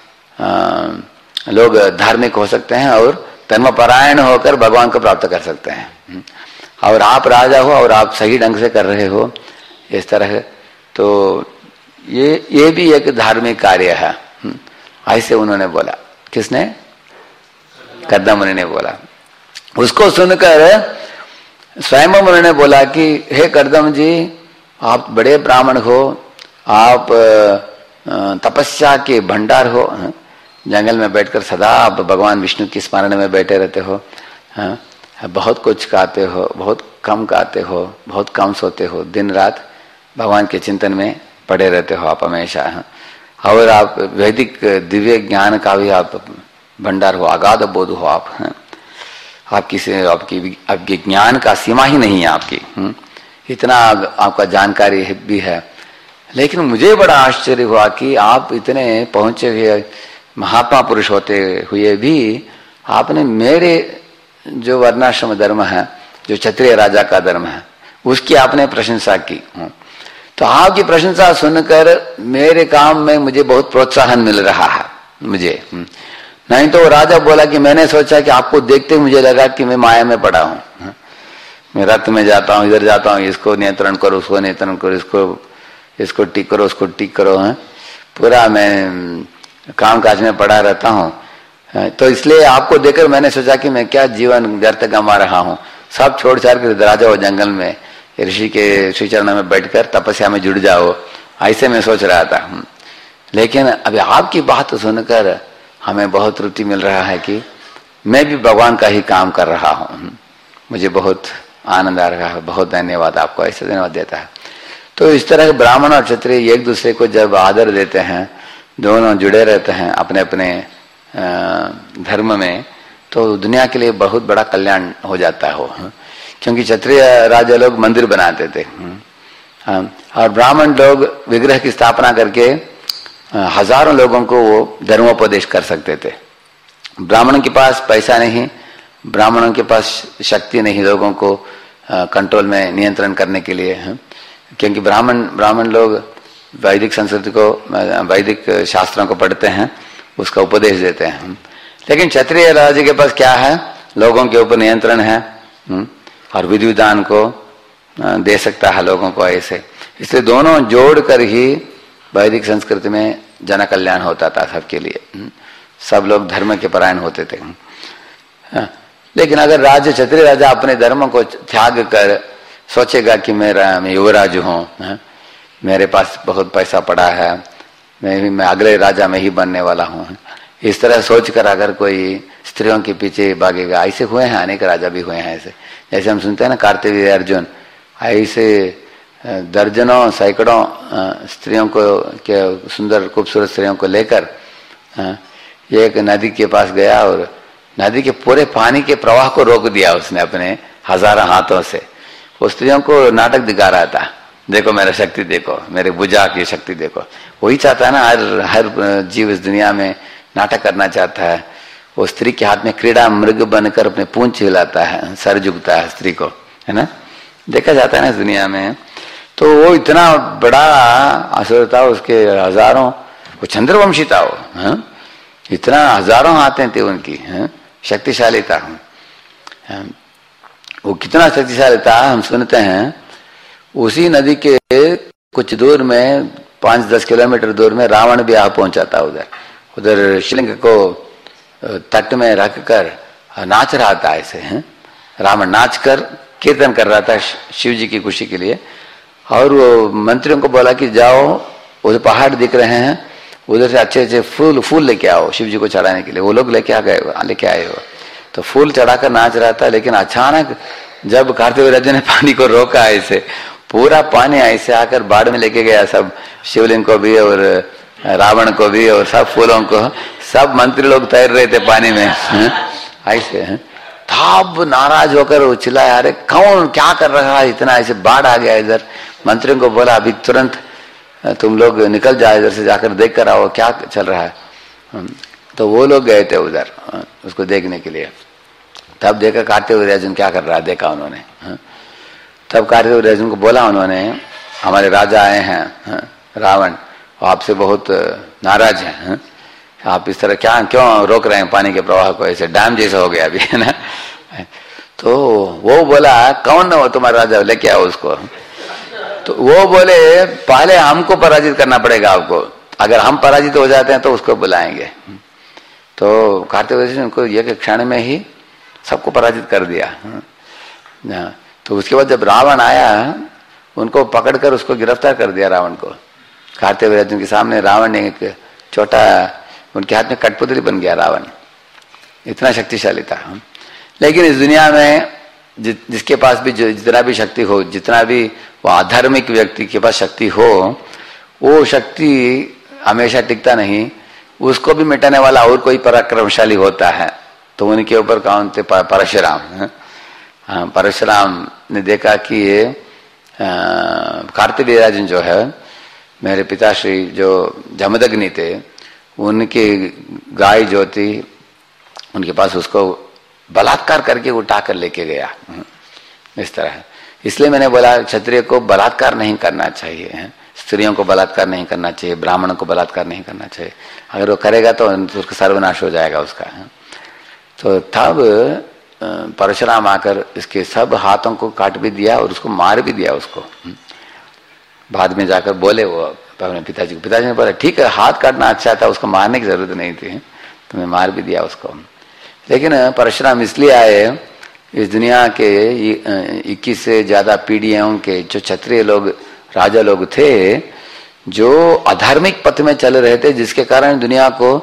S1: लोग धार्मिक हो सकते हैं और धर्मपरायण होकर भगवान को प्राप्त कर सकते हैं। और आप राजा हो और आप सही ढंग से कर रहे हो इस तरह, तो ये भी एक धार्मिक कार्य है। ऐसे उन्होंने बोला। किसने? कर्दम मुनि ने बोला। उसको सुनकर स्वयं मुनि ने बोला कि हे कर्दम जी, आप बड़े ब्राह्मण हो, आप तपस्या के भंडार हो, जंगल में बैठकर सदा आप भगवान विष्णु की स्मरण में बैठे रहते हो, बहुत कुछ खाते हो, बहुत कम खाते हो, बहुत कम सोते हो, दिन रात भगवान के चिंतन में पड़े रहते हो आप हमेशा, और आप वैदिक दिव्य ज्ञान का भी आप भंडार हो, अगाध बोध हो आप, आपकी ज्ञान का सीमा ही नहीं है आपकी, इतना आपका जानकारी भी है। लेकिन मुझे बड़ा आश्चर्य हुआ कि आप इतने पहुंचे हुए महात्मा पुरुष होते हुए भी आपने मेरे जो वर्णाश्रम धर्म है, जो क्षत्रिय राजा का धर्म है, उसकी आपने प्रशंसा की। तो आपकी प्रशंसा सुनकर मेरे काम में मुझे बहुत प्रोत्साहन मिल रहा है मुझे। नहीं तो राजा बोला कि मैंने सोचा कि आपको देखते मुझे लगा कि मैं माया में पड़ा हूं, मैं रथ में जाता हूं, इधर जाता हूं, इसको नियंत्रण करो, उसको नियंत्रण करो, इसको ठीक करो, उसको ठीक करो, पूरा मैं काम काज में पड़ा रहता हूं। तो इसलिए आपको देखकर मैंने सोचा कि मैं क्या जीवन व्यर्थ गंवा रहा हूं, सब छोड़ छाड़ कर राजा हो जंगल में ऋषि के श्री चरणों में बैठकर तपस्या में जुड़ जाओ, ऐसे मैं सोच रहा था। लेकिन अभी आपकी बात सुनकर हमें बहुत रुचि मिल रहा है कि मैं भी भगवान का ही काम कर रहा हूं, मुझे बहुत आनंद आ रहा है। बहुत धन्यवाद आपको, ऐसे धन्यवाद देता है। तो इस तरह ब्राह्मण और क्षत्रिय एक दूसरे को जब आदर देते हैं, दोनों जुड़े रहते हैं अपने अपने धर्म में, तो दुनिया के लिए बहुत बड़ा कल्याण हो जाता हो। क्योंकि क्षत्रिय राजा लोग मंदिर बनाते थे और ब्राह्मण लोग विग्रह की स्थापना करके हजारों लोगों को वो धर्मोपदेश कर सकते थे। ब्राह्मणों के पास पैसा नहीं, ब्राह्मणों के पास शक्ति नहीं लोगों को कंट्रोल में नियंत्रण करने के लिए, क्योंकि ब्राह्मण लोग वैदिक संस्कृति को, वैदिक शास्त्रों को पढ़ते हैं, उसका उपदेश देते हैं। लेकिन क्षत्रिय राजा के पास क्या है? लोगों के ऊपर नियंत्रण है और विधि विधान को दे सकता है लोगों को ऐसे। इसलिए दोनों जोड़कर ही वैदिक संस्कृति में जन कल्याण होता था सबके लिए, सब लोग धर्म के परायण होते थे। हाँ। लेकिन अगर राजा, क्षत्रिय राजा अपने धर्म को त्याग कर सोचेगा कि मैं युवराज हूँ, मेरे पास बहुत पैसा पड़ा है, मैं अगले राजा में ही बनने वाला हूँ, इस तरह सोचकर अगर कोई स्त्रियों के पीछे भागेगा, ऐसे हुए हैं, अनेक राजा भी हुए हैं ऐसे। जैसे हम सुनते हैं ना कार्तवीर्य अर्जुन, ऐसे दर्जनों सैकड़ों स्त्रियों को, के सुंदर खूबसूरत स्त्रियों को लेकर एक नदी के पास गया और नदी के पूरे पानी के प्रवाह को रोक दिया उसने अपने हजारों हाथों से। वो स्त्रियों को नाटक दिखा रहा था, देखो मेरा शक्ति देखो, मेरे भुजा की शक्ति देखो। वही चाहता है ना, हर जीव इस दुनिया में नाटक करना चाहता है। वो स्त्री के हाथ में क्रीड़ा मृग बनकर अपने पूंछ हिलाता है, सर झुकता है स्त्री को, है ना, देखा जाता है ना इस दुनिया में। तो वो इतना बड़ा असुर था, उसके हजारों, वो चंद्रवंशी था वो, इतना हजारों हाथें थे उनकी, शक्तिशाली था। वो कितना शक्तिशाली था, हम सुनते हैं उसी नदी के कुछ दूर में 5-10 किलोमीटर दूर में रावण भी आ पहुंचा था। उधर शिवलिंग को तट में रख कर नाच रहा था ऐसे, रावण नाच कर कीर्तन कर रहा था शिव जी की खुशी के लिए। और वो मंत्रियों को बोला कि जाओ, उधर पहाड़ दिख रहे हैं, उधर से अच्छे अच्छे फूल लेके आओ शिव जी को चढ़ाने के लिए। वो लोग लेके आए हो, तो फूल चढ़ाकर नाच रहा था। लेकिन अचानक जब कार्तवीर्य ने पानी को रोका, ऐसे पूरा पानी ऐसे आकर बाढ़ में लेके गया, सब शिवलिंग को भी और रावण को भी और सब फूलों को। सब मंत्री लोग तैर रहे थे पानी में ऐसे। तब नाराज होकर वो चिल्लाया, अरे कौन क्या कर रहा है, इतना ऐसे बाढ़ आ गया इधर। मंत्रियों को बोला अभी तुरंत तुम लोग निकल जाओ, इधर से जाकर देख कर आओ क्या चल रहा है। तो वो लोग गए थे उधर उसको देखने के लिए। तब देखा कार्तवीर्य अर्जुन क्या कर रहा है, देखा उन्होंने। तब कार्तवीर्य अर्जुन को बोला उन्होंने, हमारे राजा आए हैं रावण, आपसे बहुत नाराज हैं, आप इस तरह क्यों रोक रहे हैं पानी के प्रवाह को, ऐसे डैम जैसा हो गया अभी, है ना। तो वो बोला कौन हो तुम्हारा राजा, लेके आओ उसको। तो वो बोले पहले हमको पराजित करना पड़ेगा आपको, अगर हम पराजित हो जाते हैं तो उसको बुलाएंगे। तो कार्तवीर्य ने उनको एक क्षण में ही सबको पराजित कर दिया। तो उसके बाद जब रावण आया, उनको पकड़कर उसको गिरफ्तार कर दिया रावण को। कार्तवीर्य अर्जुन के सामने रावण ने एक छोटा, उनके हाथ में कठपुतली बन गया रावण, इतना शक्तिशाली था। लेकिन इस दुनिया में जिसके पास भी जितना भी शक्ति हो, जितना भी वो आधार्मिक व्यक्ति के पास शक्ति हो, वो शक्ति हमेशा टिकता नहीं, उसको भी मिटाने वाला और कोई पराक्रमशाली होता है। तो उनके ऊपर कौन थे, परशुराम। परशुराम ने देखा कि ये कार्तवीर्य अर्जुन जो है, मेरे पिताश्री जो जमदग्नि थे, उनकी गाय जो थी उनके पास, उसको बलात्कार करके उठाकर लेके गया इस तरह। इसलिए मैंने बोला क्षत्रिय को बलात्कार नहीं करना चाहिए, स्त्रियों को बलात्कार नहीं करना चाहिए, ब्राह्मणों को बलात्कार नहीं करना चाहिए। अगर वो करेगा तो उसका सर्वनाश हो जाएगा उसका। तो तब परशुराम आकर इसके सब हाथों को काट भी दिया और उसको मार भी दिया उसको। बाद में जाकर बोले वो अपने पिताजी को, पिताजी ने बोला ठीक है हाथ काटना अच्छा था, उसको मारने की जरूरत नहीं थी, तुमने मार भी दिया उसको। लेकिन परशुराम इसलिए आए, इस दुनिया के 21 से ज्यादा पीढ़ियों के जो क्षत्रिय लोग, राजा लोग थे, जो अधार्मिक पथ में चल रहे थे, जिसके कारण दुनिया को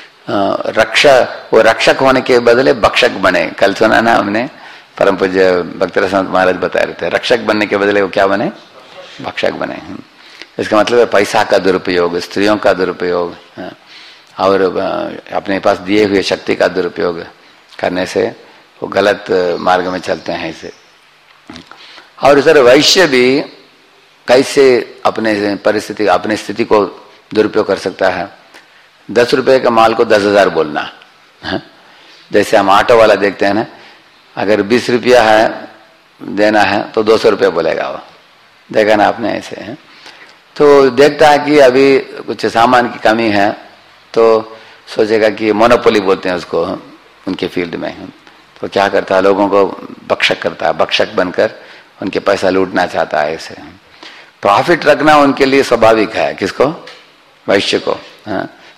S1: रक्षक होने के बदले भक्षक बने। कल सुना ना हमने, परम पूज्य भक्तरस महाराज बता रहे थे, रक्षक बनने के बदले वो क्या बने, भक्षक बने। इसका मतलब है पैसा का दुरुपयोग, स्त्रियों का दुरुपयोग और अपने पास दिए हुए शक्ति का दुरुपयोग करने से वो गलत मार्ग में चलते हैं इसे। और इस तरह वैश्य भी कैसे अपने परिस्थिति, अपनी स्थिति को दुरुपयोग कर सकता है। 10 रुपए का माल को 10,000 बोलना, जैसे हम ऑटो वाला देखते हैं ना, अगर 20 रुपया है देना है तो 200 रुपये बोलेगा वो, देखा ना आपने ऐसे है। तो देखता है कि अभी कुछ सामान की कमी है तो सोचेगा कि मोनोपोली बोलते हैं उसको उनके फील्ड में, तो क्या करता है लोगों को भक्षक करता है, भक्षक बनकर उनके पैसा लूटना चाहता है। ऐसे प्रॉफिट रखना उनके लिए स्वाभाविक है, किसको, वैश्य को।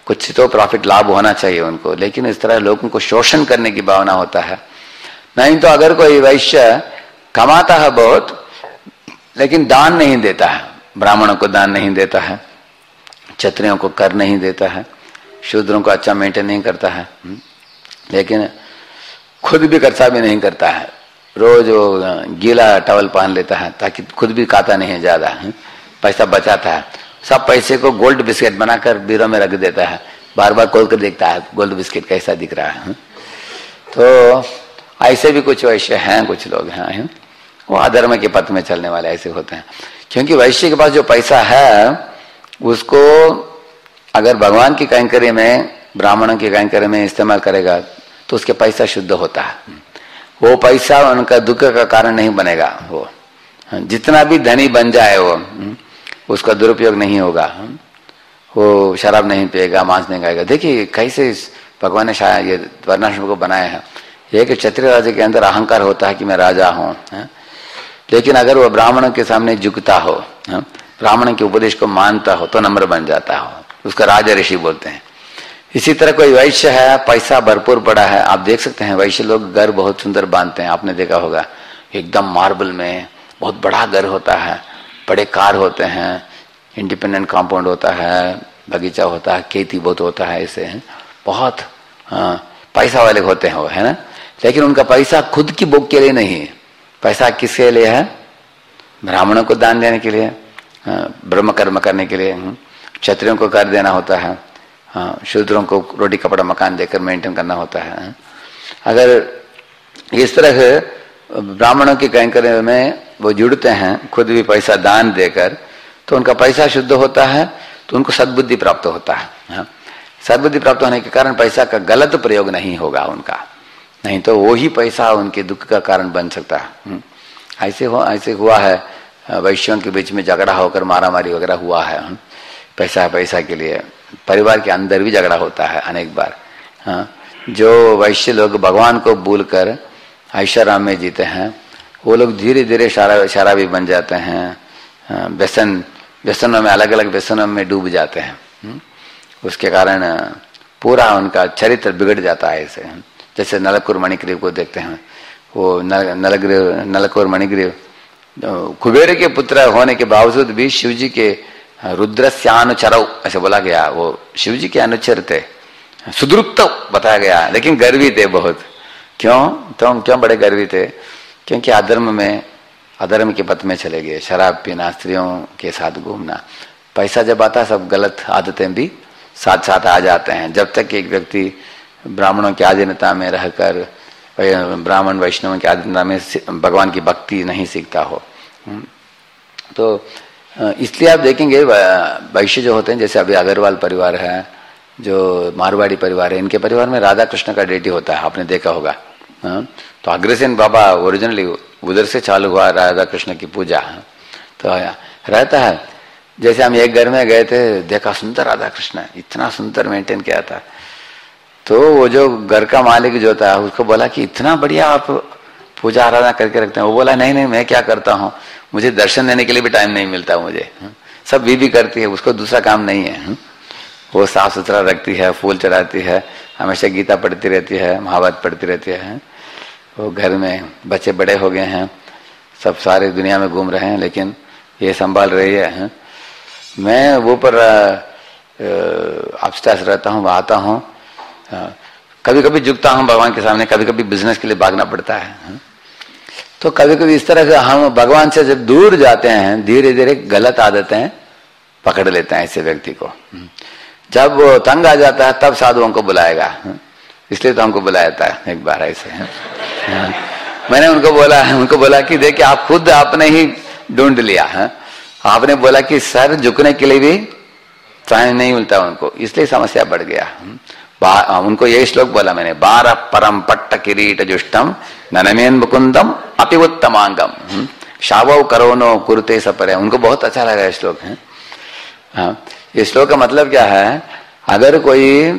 S1: कुछ तो प्रॉफिट लाभ होना चाहिए उनको, लेकिन इस तरह लोगों को शोषण करने की भावना होता है। नहीं तो अगर कोई वैश्य कमाता है बहुत लेकिन दान नहीं देता है, ब्राह्मणों को दान नहीं देता है, क्षत्रियों को कर नहीं देता है, शूद्रों को अच्छा मेंटेन नहीं करता है, लेकिन खुद भी खर्चा भी नहीं करता है, रोज वो गीला टवल पहन लेता है ताकि खुद भी खाता नहीं है ज्यादा, पैसा बचाता है, सब पैसे को गोल्ड बिस्किट बनाकर बीरो में रख देता है, बार बार खोल कर देखता है गोल्ड बिस्किट कैसा दिख रहा है। तो ऐसे भी कुछ वैश्य हैं, कुछ लोग हैं वो अधर्म के पथ में चलने वाले ऐसे होते हैं। क्योंकि वैश्य के पास जो पैसा है उसको अगर भगवान की कैंकर्य में, ब्राह्मणों की कैंकर्य में इस्तेमाल करेगा तो उसके पैसा शुद्ध होता है। वो पैसा उनका दुख का कारण नहीं बनेगा। वो जितना भी धनी बन जाए वो उसका दुरुपयोग नहीं होगा। वो शराब नहीं पिएगा, मांस नहीं खाएगा। देखिए कैसे भगवान ने शायद ये वर्णाश्रम को बनाया है। एक क्षत्रिय राजा के अंदर अहंकार होता है कि मैं राजा हूँ, लेकिन अगर वो ब्राह्मणों के सामने झुकता हो, ब्राह्मण के उपदेश को मानता हो तो नम्र बन जाता हो, उसका राजा ऋषि बोलते हैं। इसी तरह कोई वैश्य है, पैसा भरपूर पड़ा है, आप देख सकते हैं वैश्य लोग घर बहुत सुंदर बांधते हैं, आपने देखा होगा, एकदम मार्बल में बहुत बड़ा घर होता है, बड़े कार होते हैं, इंडिपेंडेंट कंपाउंड होता है, बगीचा होता है, खेती बहुत होता है, ऐसे बहुत पैसा वाले होते हैं वो, है ना। लेकिन उनका पैसा खुद की भूख के लिए नहीं, पैसा किसके लिए है? ब्राह्मणों को दान देने के लिए, ब्रह्म कर्म करने के लिए, क्षत्रियों को कर देना होता है, शूद्रों को रोटी कपड़ा मकान देकर मेंटेन करना होता है। अगर इस तरह से ब्राह्मणों के कैंकर्य में वो जुड़ते हैं, खुद भी पैसा दान देकर, तो उनका पैसा शुद्ध होता है, तो उनको सद्बुद्धि प्राप्त होता है। सद्बुद्धि प्राप्त होने के कारण पैसा का गलत प्रयोग नहीं होगा उनका, नहीं तो वो ही पैसा उनके दुख का कारण बन सकता है। ऐसे हुआ है, वैश्यों के बीच में झगड़ा होकर मारामारी वगैरह हुआ है, पैसा के लिए। परिवार के अंदर भी झगड़ा होता है अनेक बार। जो वैश्य लोग भगवान को भूलकर ऐशाराम में जीते हैं, वो लोग धीरे धीरे शराबी बन जाते हैं, व्यसनों में, अलग अलग व्यसनों में डूब जाते हैं। उसके कारण पूरा उनका चरित्र बिगड़ जाता है। ऐसे जैसे नलकुर मणिग्रीव को देखते हैं, वो नलकुर मणिग्रीव कुबेर के पुत्र होने के बावजूद भी शिवजी के रुद्रस्यानुचरौ ऐसे बोला गया, वो शिवजी के अनुचर थे, सुदृप्त बताया गया, लेकिन गर्वी थे बहुत। क्यों बड़े गर्वी थे? क्योंकि अधर्म के पथ में चले गए, शराब पीना, स्त्रियों के साथ घूमना। पैसा जब आता सब गलत आदतें भी साथ साथ आ जाते हैं। जब तक एक व्यक्ति ब्राह्मणों की अधीनता में रहकर, ब्राह्मण वैष्णवों की अधीनता में भगवान की भक्ति नहीं सीखता हो, तो इसलिए आप देखेंगे वैश्य जो होते हैं, जैसे अभी अग्रवाल परिवार है, जो मारवाड़ी परिवार है, इनके परिवार में राधा कृष्ण का डेटी होता है, आपने देखा होगा। तो अग्रसेन बाबा ओरिजिनली उधर से चालू हुआ राधा कृष्ण की पूजा, तो रहता है। जैसे हम एक घर में गए थे, देखा सुंदर राधा कृष्ण, इतना सुंदर मेंटेन किया था। तो वो जो घर का मालिक जो था उसको बोला कि इतना बढ़िया आप पूजा आराधना करके रखते हैं। वो बोला नहीं मैं क्या करता हूँ, मुझे दर्शन देने के लिए भी टाइम नहीं मिलता मुझे। सब बीबी करती है, उसको दूसरा काम नहीं है। वो साफ सुथरा रखती है, फूल चढ़ाती है, हमेशा गीता पढ़ती रहती है, महाभारत पढ़ती रहती है। वो घर में बच्चे बड़े हो गए हैं, सब सारे दुनिया में घूम रहे हैं, लेकिन ये संभाल रही है। मैं वो पर अपस्टेयर्स रहता हूँ, आता हूँ, कभी कभी झुकता हूँ भगवान के सामने, कभी कभी बिजनेस के लिए भागना पड़ता है। तो कभी कभी इस तरह से हम भगवान से जब दूर जाते हैं, धीरे धीरे गलत आदतें पकड़ लेते हैं ऐसे व्यक्ति को। जब वो तंग आ जाता है तब साधुओं को बुलाएगा, इसलिए तो हमको बुलाया था एक बार ऐसे। मैंने उनको बोला कि देखिए आप खुद आपने ही ढूंढ लिया है, आपने बोला कि सर झुकने के लिए भी टाइम नहीं मिलता उनको, इसलिए समस्या बढ़ गया। उनको यही श्लोक बोला मैंने, बार परम पट्ट किरीट जुष्टम ननमेन मुकुंदम अपि उत्तमांगम शावो करोनो कुरुते सपर। उनको बहुत अच्छा लगा ये श्लोक है। ये श्लोक का मतलब क्या है? अगर कोई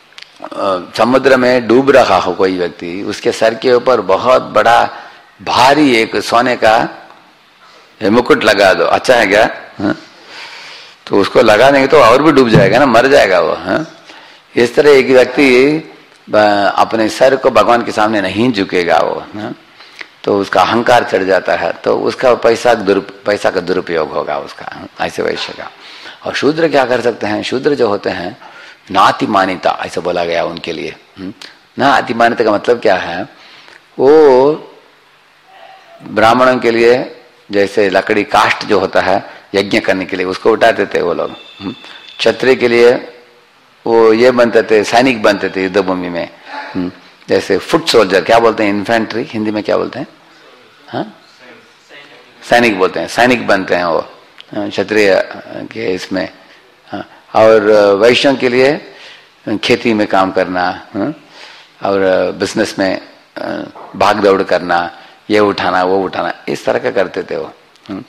S1: समुद्र में डूब रहा हो कोई व्यक्ति, उसके सर के ऊपर बहुत बड़ा भारी एक सोने का मुकुट लगा दो, अच्छा है क्या? तो उसको लगा देंगे तो और भी डूब जाएगा ना, मर जाएगा वो। इस तरह एक व्यक्ति अपने सर को भगवान के सामने नहीं झुकेगा वो ना, तो उसका अहंकार चढ़ जाता है, तो उसका पैसा का दुरुपयोग होगा उसका, ऐसे वैश्य का। और शूद्र क्या कर सकते हैं? शूद्र जो होते हैं नातिमानिता ऐसा बोला गया उनके लिए। ना अतिमानिता का मतलब क्या है? वो ब्राह्मणों के लिए जैसे लकड़ी काष्ट जो होता है यज्ञ करने के लिए उसको उठाते थे वो लोग। क्षत्रिय के लिए वो ये बनते थे, सैनिक बनते थे युद्ध भूमि में। जैसे फुट सोल्जर, क्या बोलते हैं इन्फेंट्री, हिंदी में क्या बोलते हैं? हाँ, सैनिक बोलते हैं, सैनिक बनते हैं वो क्षत्रिय के इसमें। हाँ, और वैश्यों के लिए खेती में काम करना, और बिजनेस में भाग दौड़ करना, ये उठाना वो उठाना, इस तरह का करते थे वो।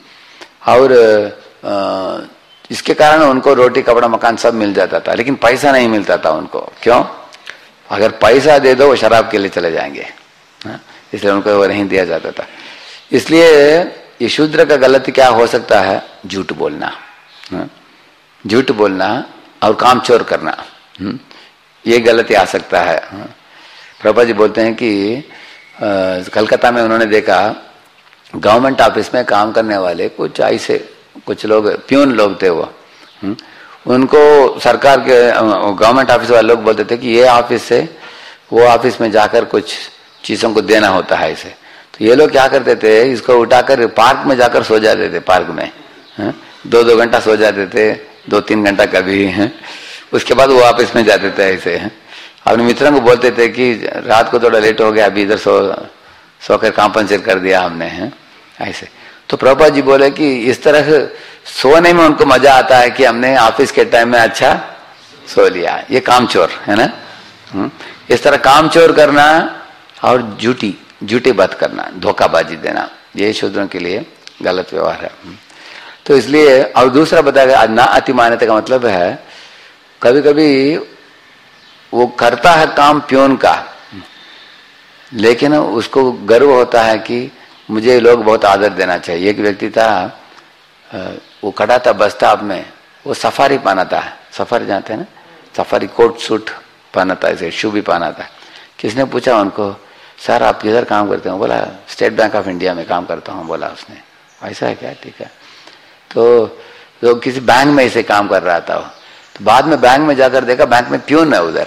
S1: और इसके कारण उनको रोटी कपड़ा मकान सब मिल जाता था, लेकिन पैसा नहीं मिलता था उनको। क्यों? अगर पैसा दे दो वो शराब के लिए चले जाएंगे, इसलिए उनको वो नहीं दिया जाता था। इसलिए ये शूद्र का गलती क्या हो सकता है? झूठ बोलना, झूठ बोलना और काम चोर करना, ये गलती आ सकता है। प्रभा जी बोलते हैं कि कलकत्ता में उन्होंने देखा गवर्नमेंट ऑफिस में काम करने वाले कुछ लोग प्यून लोग थे वो, उनको सरकार के गवर्नमेंट ऑफिस वाले लोग बोलते थे कि ये ऑफिस से वो ऑफिस में जाकर कुछ चीजों को देना होता है इसे। तो ये लोग क्या करते थे, इसको उठाकर पार्क में जाकर सो जाते थे, पार्क में 2-2 घंटा सो जाते थे, 2-3 घंटा कभी। उसके बाद वो ऑफिस में जाते थे ऐसे। अपने मित्रों को बोलते थे कि रात को थोड़ा लेट हो गया, अभी इधर सोकर कॉम्पनसेट कर दिया हमने, ऐसे। तो प्रभुपाद जी बोले कि इस तरह सोने में उनको मजा आता है कि हमने ऑफिस के टाइम में अच्छा सो लिया, ये कामचोर है ना। इस तरह कामचोर करना और झूठी बात करना, धोखाबाजी देना, ये शूद्रों के लिए गलत व्यवहार है। तो इसलिए, और दूसरा बताया गया ना अतिमान्यता का मतलब है कभी कभी वो करता है काम प्यून का, लेकिन उसको गर्व होता है कि मुझे लोग बहुत आदर देना चाहिए। एक व्यक्ति था, वो खड़ा था बस स्टॉप में, वो सफारी पहना था, सफारी जानते हैं ना, सफारी कोट सूट पहना था, ऐसे शू भी पहना था। किसने पूछा उनको, सर आप किधर काम करते हो? बोला स्टेट बैंक ऑफ इंडिया में काम करता हूँ। बोला उसने, ऐसा है क्या? ठीक है। तो किसी बैंक में ऐसे काम कर रहा था। तो बाद में बैंक में जाकर देखा बैंक में प्यून है उधर,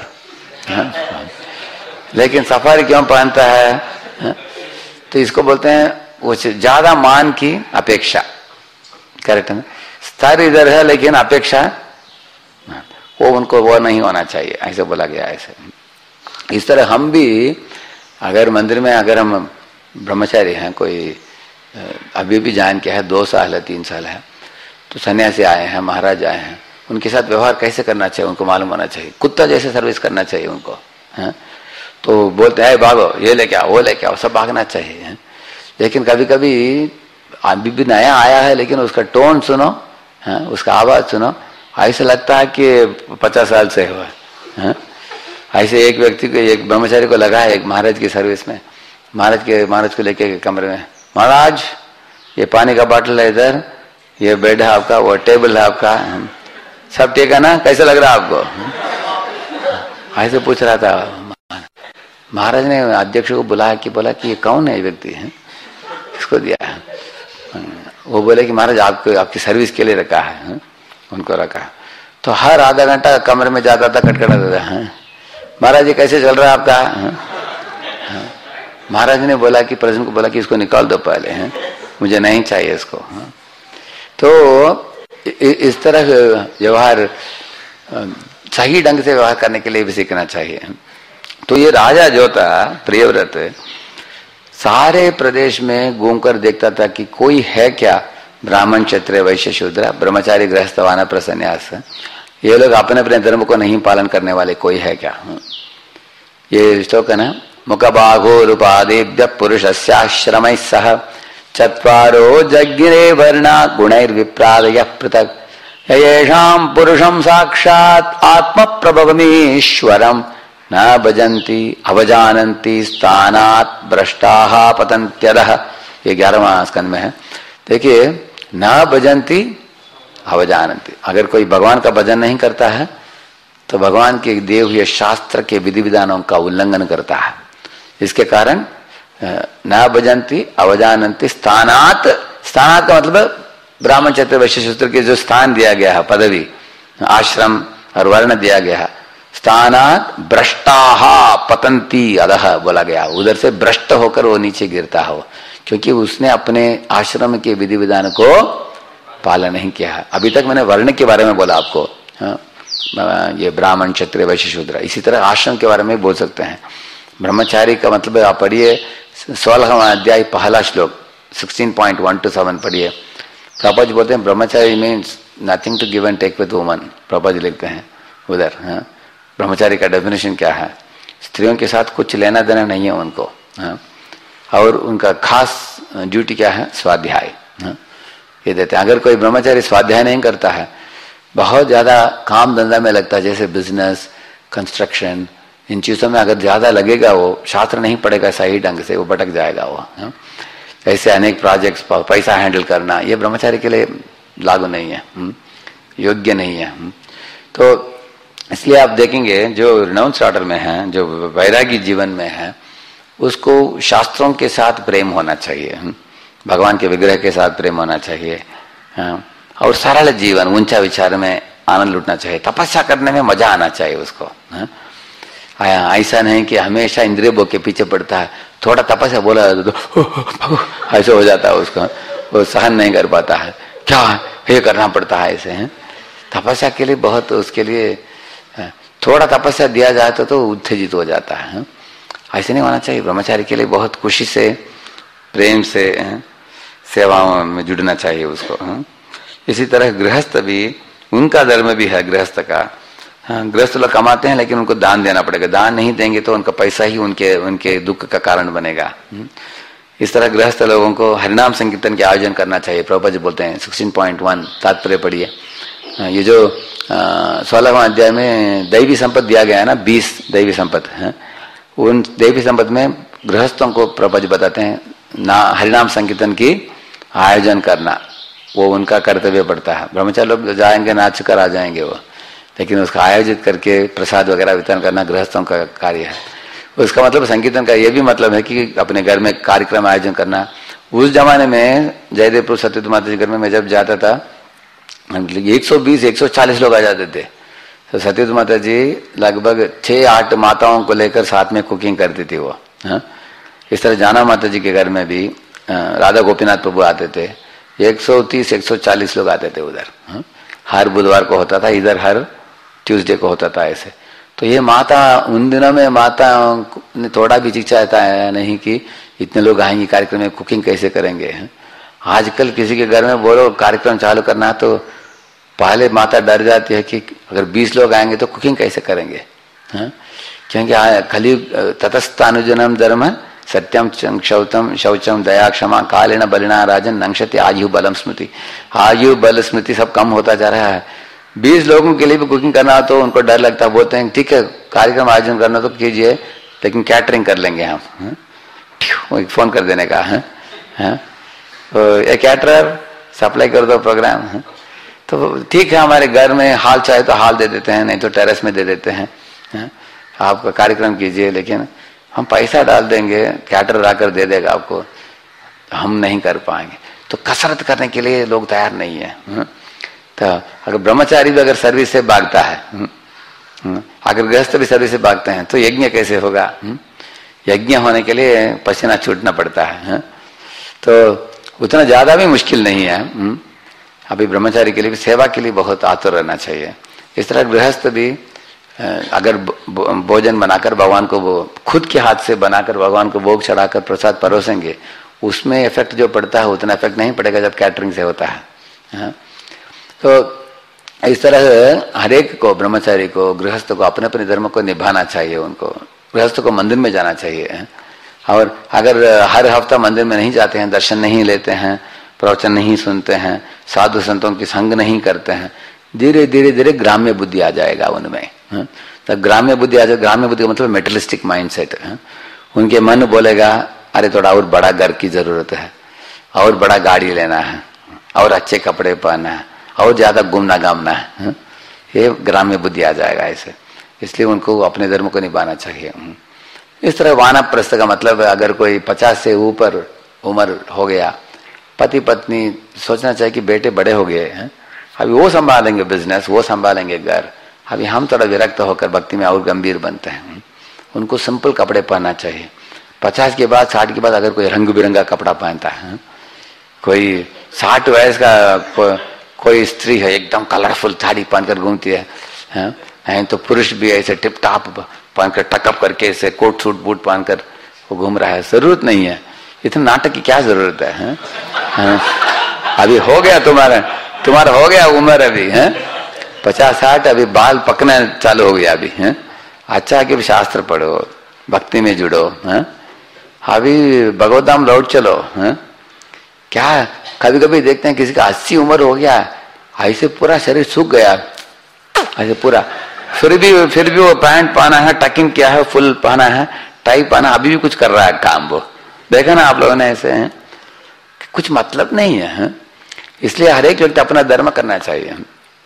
S1: लेकिन सफारी क्यों पहनता है? तो इसको बोलते हैं वो ज्यादा मान की अपेक्षा, करेक्ट है ना। स्तर इधर है लेकिन अपेक्षा वो उनको वो नहीं होना चाहिए, ऐसे बोला गया। ऐसे इस तरह हम भी अगर मंदिर में, अगर हम ब्रह्मचारी हैं, कोई अभी भी ज्ञान किया है, 2 साल है 3 साल है, तो सन्यासी आए हैं, महाराज आए हैं, उनके साथ व्यवहार कैसे करना चाहिए उनको मालूम होना चाहिए। कुत्ता जैसे सर्विस करना चाहिए उनको, है? तो बोलते हैं भागो, ये लेके आओ, वो लेके आओ, सब भागना चाहिए, है? लेकिन कभी कभी अभी भी नया आया है, लेकिन उसका टोन सुनो, है? उसका आवाज सुनो, ऐसा लगता है कि 50 साल से हुआ है। ऐसे एक व्यक्ति को, एक ब्रह्मचारी को लगा है एक महाराज की सर्विस में, महाराज को लेके कमरे में, महाराज ये पानी का बॉटल है इधर, ये बेड है आपका, वो टेबल है आपका, सब ठीक है ना, कैसे लग रहा है आपको? ऐसे पूछ रहा था। महाराज ने अध्यक्ष को बुलाया कि बोला कि ये कौन है ये व्यक्ति है, इसको दिया है। वो बोले कि महाराज आपकी सर्विस के लिए रखा है, उनको रखा। तो हर आधा घंटा कमरे में जाता था, खटखटाता था, महाराज ये कैसे चल रहा है आपका? महाराज ने बोला कि प्रेसिडेंट को बोला कि इसको निकाल दो पहले, मुझे नहीं चाहिए इसको। तो इस तरह व्यवहार, सही ढंग से व्यवहार करने के लिए भी सीखना चाहिए। तो ये राजा जो था प्रियव्रत, सारे प्रदेश में घूमकर देखता था कि कोई है क्या, ब्राह्मण क्षत्रिय वैश्य शूद्र ब्रह्मचारी गृहस्थ वानप्रस्थ सन्यास, ये लोग अपने अपने धर्म को नहीं पालन करने वाले कोई है क्या? ये श्लोक है ना, मुखबाघो रूपादेभ्य पुरुषस्याश्रमैः सह चत्वारो जज्ञिरे वर्णा गुणैर्विप्रादयः पृथक् येषां पुरुषं साक्षात् आत्मप्रभवमीश्वरं न भजन्ति अवजानन्ति स्थानात् भ्रष्टाः पतन्त्यधः। ये 11वां स्कंद में है। देखिए, न भजन्ति अवजानन्ति, अगर कोई भगवान का भजन नहीं करता है तो भगवान के दिए हुए शास्त्र के विधि विधानों का उल्लंघन करता है। इसके कारण न भजंती अवजानंती स्थानात, स्थानात का मतलब ब्राह्मण क्षत्रिय वैश्य शूद्र के जो स्थान दिया गया है, पदवी आश्रम और वर्ण दिया गया है, स्थानात भ्रष्टाः पतंती अधः बोला गया, उधर से भ्रष्ट होकर वो नीचे गिरता हो, क्योंकि उसने अपने आश्रम के विधि विधान को पालन नहीं किया है। अभी तक मैंने वर्ण के बारे में बोला आपको, ये ब्राह्मण क्षत्रिय वैश्य शूद्र, इसी तरह आश्रम के बारे में बोल सकते हैं। ब्रह्मचारी का मतलब आप पढ़िए 16वां अध्याय पहला श्लोक 16.1 to 7 पढ़िए। प्रभुपाद जी बोलते हैं ब्रह्मचारी means nothing to give and take with woman. Prabhupada ji लिखते हैं उधर, ब्रह्मचारी का डेफिनेशन क्या है, स्त्रियों के साथ कुछ लेना देना नहीं है उनको, और उनका खास ड्यूटी क्या है, स्वाध्याय ये देते हैं। अगर कोई ब्रह्मचारी स्वाध्याय नहीं करता है, बहुत ज्यादा काम धंधा में लगता है, जैसे बिजनेस, कंस्ट्रक्शन, इन चीजों में अगर ज्यादा लगेगा, वो शास्त्र नहीं पढ़ेगा सही ढंग से, वो भटक जाएगा वो। ऐसे अनेक प्रोजेक्ट्स, पैसा हैंडल करना, ये ब्रह्मचारी के लिए लागू नहीं है, योग्य नहीं है। तो इसलिए आप देखेंगे जो रिनाउंस्ड ऑर्डर में है, जो वैरागी जीवन में है, उसको शास्त्रों के साथ प्रेम होना चाहिए, भगवान के विग्रह के साथ प्रेम होना चाहिए, और सरल जीवन, ऊंचा विचार में आनंद लुटना चाहिए, तपस्या करने में मजा आना चाहिए उसको। ऐसा नहीं कि हमेशा इंद्रिय भोग के पीछे पड़ता है, थोड़ा तपस्या बोला तो ऐसे हो जाता है उसको, वो सहन नहीं कर पाता है, क्या ये करना पड़ता है ऐसे है। तपस्या के लिए बहुत, उसके लिए थोड़ा तपस्या दिया जाए तो उत्तेजित हो जाता है। ऐसे नहीं होना चाहिए। ब्रह्मचारी के लिए बहुत खुशी से, प्रेम से सेवाओं में जुड़ना चाहिए उसको। इसी तरह गृहस्थ भी, उनका धर्म भी है गृहस्थ का। गृहस्थ लोग कमाते हैं लेकिन उनको दान देना पड़ेगा, दान नहीं देंगे तो उनका पैसा ही उनके दुख का कारण बनेगा। इस तरह गृहस्थ लोगों को हरिनाम संकीर्तन के आयोजन करना चाहिए। प्रभुपाद जी बोलते हैं 16.1 तात्पर्य पढ़िए। ये जो 16वां अध्याय में दैवी संपत्ति दिया गया है ना, 20 दैवी संपत्ति है, उन दैवी संपत्ति में गृहस्थों को प्रभुपाद जी बताते हैं ना, हरिनाम संकीर्तन की आयोजन करना वो उनका कर्तव्य पड़ता है। ब्रह्मचारी लोग जाएंगे, नाच कर आ जाएंगे वो, लेकिन उसका आयोजित करके प्रसाद वगैरह वितरण करना गृहस्थों का कार्य है। उसका मतलब संकीर्तन का ये भी मतलब है कि अपने घर में कार्यक्रम आयोजन करना। उस जमाने में जयदेवपुर सत्यवती माता जी घर में मैं जब जाता था, 120-140 लोग आ जाते थे। तो सत्यवती माता जी लगभग 6-8 माताओं को लेकर साथ में कुकिंग करती थी वो। इस तरह जाना माता जी के घर में भी राधा गोपीनाथ प्रभु आते थे, 130-140 लोग आते थे उधर। हर बुधवार को होता था, इधर हर ट्यूसडे को होता था ऐसे। तो ये माता, उन दिनों में माता ने थोड़ा भी चिंता है नहीं कि इतने लोग आएंगे कार्यक्रम में, कुकिंग कैसे करेंगे। आजकल किसी के घर में बोलो कार्यक्रम चालू करना तो पहले माता डर जाती है कि अगर 20 लोग आएंगे तो कुकिंग कैसे करेंगे। क्योंकि कलियुग ततस्थानुजनम धर्म सत्यम क्षौतम शौचम दया क्षमा कालेन बलिना राजन नंक्षति आयु बलम स्मृति। आयु बल स्मृति सब कम होता जा रहा है। 20 लोगों के लिए भी कुकिंग करना तो उनको डर लगता है, बोलते हैं ठीक है कार्यक्रम आयोजन करना तो कीजिए लेकिन कैटरिंग कर लेंगे हम। फोन कर देने का है, तो एक कैटरर सप्लाई कर दो प्रोग्राम। तो ठीक है, हमारे घर में हाल चाहे तो हाल दे देते हैं, नहीं तो टेरेस में दे देते हैं, आपका कार्यक्रम कीजिए, लेकिन हम पैसा डाल देंगे, कैटरर आकर दे देगा आपको, हम नहीं कर पाएंगे। तो कसरत करने के लिए लोग तैयार नहीं है। तो अगर ब्रह्मचारी भी अगर सर्विस से भागता है, अगर गृहस्थ भी सर्विस से भागते हैं, तो यज्ञ कैसे होगा। यज्ञ होने के लिए पसीना छूटना पड़ता है, तो उतना ज्यादा भी मुश्किल नहीं है। अभी ब्रह्मचारी के लिए भी सेवा के लिए बहुत आतुर रहना चाहिए। इस तरह गृहस्थ भी अगर भोजन बनाकर भगवान को, वो खुद के हाथ से बनाकर भगवान को भोग चढ़ाकर प्रसाद परोसेंगे, उसमें इफेक्ट जो पड़ता है उतना इफेक्ट नहीं पड़ेगा जब कैटरिंग से होता है। तो इस तरह हरेक को, ब्रह्मचारी को, गृहस्थ को अपने अपने धर्म को निभाना चाहिए। उनको, गृहस्थ को मंदिर में जाना चाहिए, और अगर हर हफ्ता मंदिर में नहीं जाते हैं, दर्शन नहीं लेते हैं, प्रवचन नहीं सुनते हैं, साधु संतों की संग नहीं करते हैं, धीरे धीरे धीरे ग्राम्य बुद्धि आ जाएगा उनमें। तो ग्राम्य बुद्धि आ जाए, ग्राम्य बुद्धि का मतलब मेटलिस्टिक माइंडसेट। उनके मन बोलेगा अरे थोड़ा और बड़ा घर की जरूरत है, और बड़ा गाड़ी लेना है, और अच्छे कपड़े पहनना है, और ज्यादा घूमना घामना है। ये ग्राम्य बुद्धि आ जाएगा ऐसे। इसलिए उनको अपने धर्म को निभाना चाहिए। इस तरह वानप्रस्थ का मतलब है अगर कोई 50 से ऊपर उम्र हो गया, पति पत्नी सोचना चाहिए कि बेटे बड़े हो गए हैं, अभी वो संभालेंगे बिजनेस, वो संभालेंगे घर, अभी हम थोड़ा विरक्त होकर भक्ति में और गंभीर बनते हैं। उनको सिंपल कपड़े पहनना चाहिए। 50 के बाद 60 के बाद अगर कोई रंग बिरंगा कपड़ा पहनता है, कोई 60 वयस का कोई स्त्री है एकदम कलरफुल साड़ी पहनकर घूमती है, तो पुरुष भी ऐसे टिप टाप पहनकर टकअप करके ऐसे कोट सूट बूट पहनकर वो घूम रहा है। जरूरत नहीं है, इतने नाटक की क्या जरूरत है? अभी हो गया तुम्हारा हो गया उम्र अभी है 50-60, अभी बाल पकना चालू हो गया अभी है। अच्छा कि शास्त्र पढ़ो, भक्ति में जुड़ो है, अभी भगवतधाम लौट चलो है। क्या कभी कभी देखते हैं किसी का 80 उम्र हो गया, ऐसे पूरा शरीर सूख गया ऐसे पूरा, फिर भी वो पैंट पहना है, टकिंग किया है, फुल पहना है, टाई पहना, अभी भी कुछ कर रहा है काम। वो देखा ना आप लोगों ने ऐसे हैं, कुछ मतलब नहीं है। इसलिए हर एक व्यक्ति अपना धर्म करना चाहिए।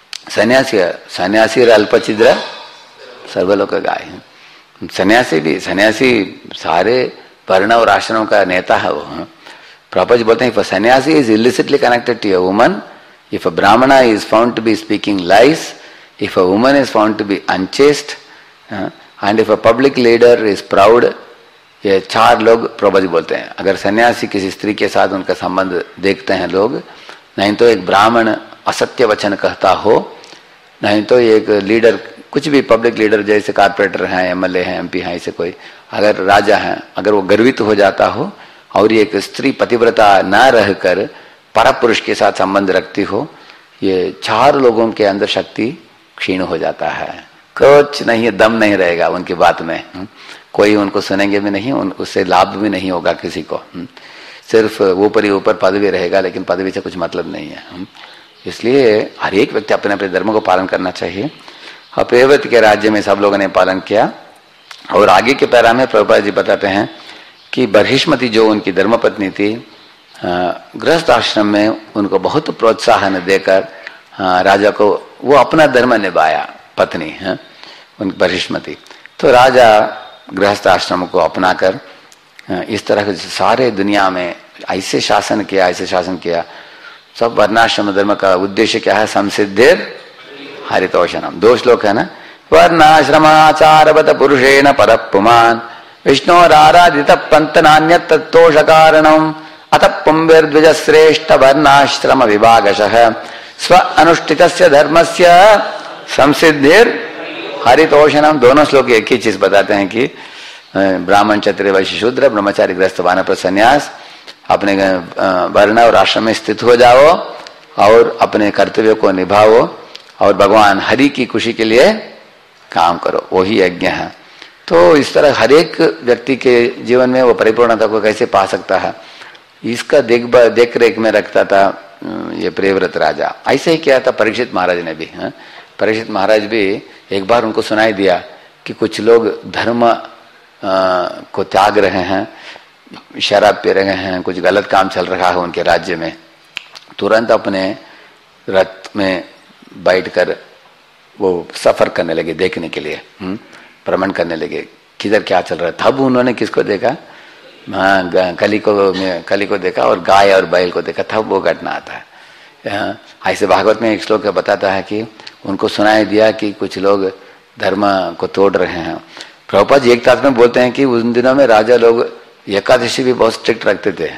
S1: सन्यासी अल्पचिद्र सर्वलोक गाय है। सन्यासी सारे वर्ण और आश्रम का नेता है वो। प्रभुपाद जी बोलते हैं, if a sannyasi is illicitly connected to a woman, if a brahmana is found to be speaking lies, if a woman is found to be unchaste, and if a public leader is proud, ये 4 लोग प्रभुपाद जी बोलते हैं, अगर सन्यासी किसी स्त्री के साथ उनका संबंध देखते हैं लोग, नहीं तो एक ब्राह्मण असत्य वचन कहता हो, नहीं तो एक लीडर, कुछ भी पब्लिक लीडर जैसे कारपोरेटर हैं, एमएलए हैं, एमपी हैं, ऐसे कोई अगर राजा हैं, अगर वो गर्वित हो जाता हो और एक स्त्री पतिव्रता न रहकर परपुरुष के साथ संबंध रखती हो, ये 4 लोगों के अंदर शक्ति क्षीण हो जाता है। कुछ नहीं, दम नहीं रहेगा उनकी बात में, कोई उनको सुनेंगे भी नहीं, उससे लाभ भी नहीं होगा किसी को, सिर्फ ऊपर ही ऊपर पदवी रहेगा, लेकिन पदवी से कुछ मतलब नहीं है। इसलिए हर एक व्यक्ति अपने अपने धर्म को पालन करना चाहिए। और प्रेवत के राज्य में सब लोगों ने पालन किया। और आगे के पैरा में प्रभुपाद जी बताते हैं कि बर्हिष्मति जो उनकी धर्मपत्नी थी, गृहस्थ आश्रम में उनको बहुत प्रोत्साहन देकर राजा को वो अपना धर्म निभाया, पत्नी है उन बर्हिष्मति। तो राजा गृहस्थ आश्रम को अपनाकर इस तरह से सारे दुनिया में ऐसे शासन किया। सब वर्णाश्रम धर्म का उद्देश्य क्या है? संसिद्धिर हरितोषणम। 2 श्लोक है ना, वर्णाश्रमाचारवत पुरुषेण परः पुमान् विष्णोराराधित पंत नान्यत् तत्तोष कारणम अतः पुंभिर्द्विज श्रेष्ठ वर्णाश्रम विभागशः स्व अनुष्ठितस्य धर्मस्य संसिद्धिर हरितोषणम। दोनों श्लोक एक ही चीज बताते हैं कि ब्राह्मण, क्षत्रिय, वैश्य, शूद्र, ब्रह्मचारी, गृहस्थ, वानप्रस्थ, सन्यास अपने वर्ण और आश्रम में स्थित हो जाओ और अपने कर्तव्य को निभाओ और भगवान हरि की खुशी के लिए काम करो, वही यज्ञ है। तो इस तरह हर एक व्यक्ति के जीवन में वो परिपूर्णता को कैसे पा सकता है, इसका देख रेख में रखता था ये प्रियव्रत राजा। ऐसे ही किया था परीक्षित महाराज ने भी। परीक्षित महाराज भी एक बार उनको सुनाई दिया कि कुछ लोग धर्म को त्याग रहे हैं, शराब पी रहे हैं, कुछ गलत काम चल रहा है उनके राज्य में। तुरंत अपने रथ में बैठकर वो सफर करने लगे, देखने के लिए भ्रमण करने लगे किधर क्या चल रहा है। तब उन्होंने किसको देखा? हाँ, कली को देखा और गाय और बैल को देखा, तब वो घटना आता है। ऐसे भागवत में एक श्लोक बताता है कि उनको सुनाई दिया कि कुछ लोग धर्म को तोड़ रहे हैं। प्रभुपाद जी एक तात्पर्य में बोलते हैं कि उन दिनों में राजा लोग एकादशी भी बहुत स्ट्रिक्ट रखते थे।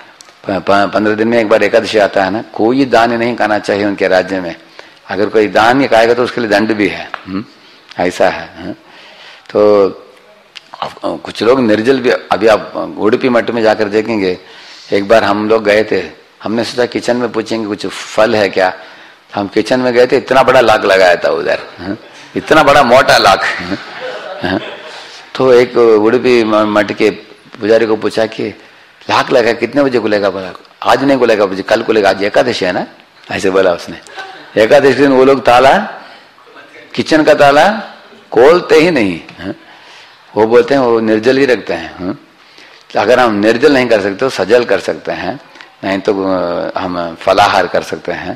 S1: 15 दिन में एक बार एकादशी आता है ना, कोई दान नहीं खाना चाहिए उनके राज्य में। अगर कोई दान नहीं खाएगा तो उसके लिए दंड भी है, ऐसा है। तो कुछ लोग निर्जल भी, अभी आप उडुपी मठ में जाकर देखेंगे। एक बार हम लोग गए थे, हमने सोचा किचन में पूछेंगे कुछ फल है क्या। हम किचन में गए थे, इतना बड़ा लाख लगाया था उधर, इतना बड़ा मोटा लाख। तो एक उडुपी मठ के पुजारी को पूछा कि लाख लगा, कितने बजे खुलेगा? बोला आज नहीं खुलेगा, कल खुलेगा, आज एकादशी है ना, ऐसे बोला उसने। एकादशी दिन वो लोग ताला, किचन का ताला खोलते ही नहीं। वो बोलते हैं वो निर्जल ही रखते हैं। अगर हम निर्जल नहीं कर सकते तो सजल कर सकते हैं, नहीं तो हम फलाहार कर सकते हैं,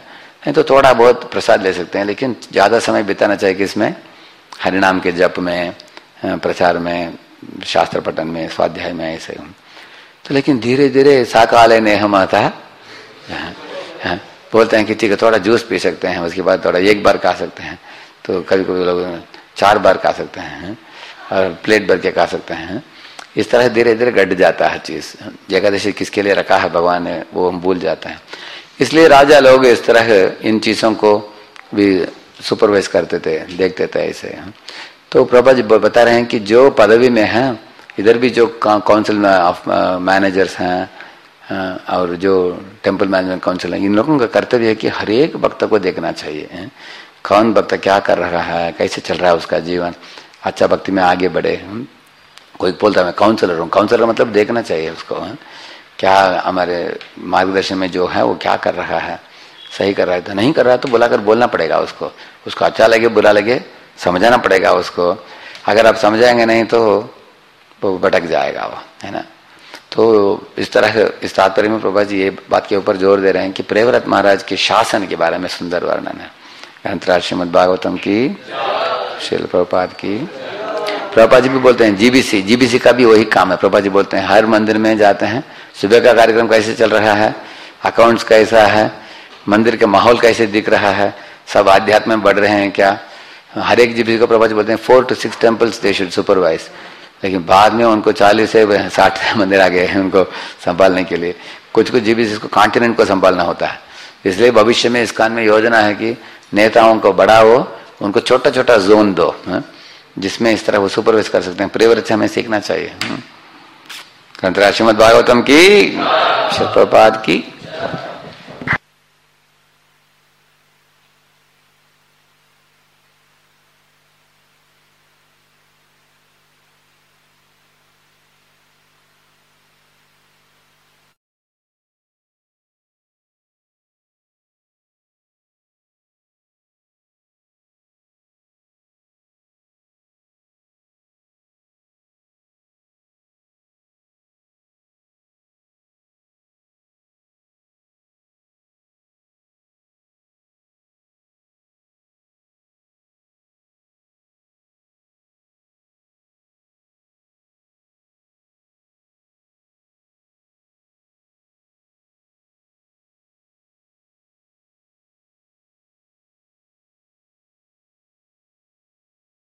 S1: नहीं तो थोड़ा बहुत प्रसाद ले सकते हैं, लेकिन ज्यादा समय बिताना चाहिए कि इसमें हरिनाम के जप में, प्रचार में, शास्त्र पठन में, स्वाध्याय में, ऐसे। तो लेकिन धीरे धीरे साकाले नेहम आता है, बोलते हैं कि ठीक है थोड़ा जूस पी सकते हैं, उसके बाद थोड़ा एक बार खा सकते हैं, तो कभी कभी लोग 4 बार खा सकते हैं और प्लेट भर के खा सकते हैं। इस तरह धीरे धीरे घट जाता है चीज। एकादशी किसके लिए रखा है भगवान ने वो हम भूल जाते हैं। इसलिए राजा लोग इस तरह इन चीजों को भी सुपरवाइज करते थे, देखते थे ऐसे। तो प्रभा जी बता रहे हैं कि जो पदवी में है, इधर भी जो काउंसिल ऑफ मैनेजर्स हैं और जो टेम्पल मैनेजमेंट काउंसिल है, इन लोगों का कर्तव्य है कि हर एक भक्त को देखना चाहिए, कौन भक्त क्या कर रहा है, कैसे चल रहा है उसका जीवन, अच्छा भक्ति में आगे बढ़े। कोई बोलता है मैं काउंसलर हूँ, काउंसलर मतलब देखना चाहिए उसको, क्या हमारे मार्गदर्शन में जो है वो क्या कर रहा है, सही कर रहा है, तो नहीं कर रहा है तो बुलाकर बोलना पड़ेगा उसको अच्छा लगे बुरा लगे समझाना पड़ेगा उसको। अगर आप समझाएंगे नहीं तो वो भटक जाएगा वो, है ना। तो इस तरह इस तात्पर्य में प्रभा जी ये बात के ऊपर जोर दे रहे हैं कि प्रियव्रत महाराज के शासन के बारे में सुंदर वर्णन है। ग्रंथराज श्रीमद् भागवतम की, श्रील प्रभुपाद की। प्रभुपाद जी भी बोलते हैं जीबीसी का भी वही काम है। प्रभुपाद जी बोलते हैं हर मंदिर में जाते हैं, सुबह का कार्यक्रम कैसे चल रहा है, अकाउंट्स कैसा है, मंदिर का माहौल कैसे दिख रहा है, सब आध्यात्म में बढ़ रहे हैं क्या। हर एक जीबीसी को प्रभुपाद जी बोलते हैं 4 to 6 temples they should supervise. लेकिन बाद में उनको 40 से 60 मंदिर आ गए हैं उनको संभालने के लिए। कुछ जीबीसी को कॉन्टिनेंट को संभालना होता है। इसलिए भविष्य में इस्कॉन में योजना है कि नेताओं को बढ़ाओ, उनको छोटा छोटा जोन दो, जिसमें इस तरह वो सुपरवाइज कर सकते हैं। प्रियव्रत से हमें सीखना चाहिए। ग्रंथराज श्रीमद् भागवतम की, श्री प्रभुपाद की।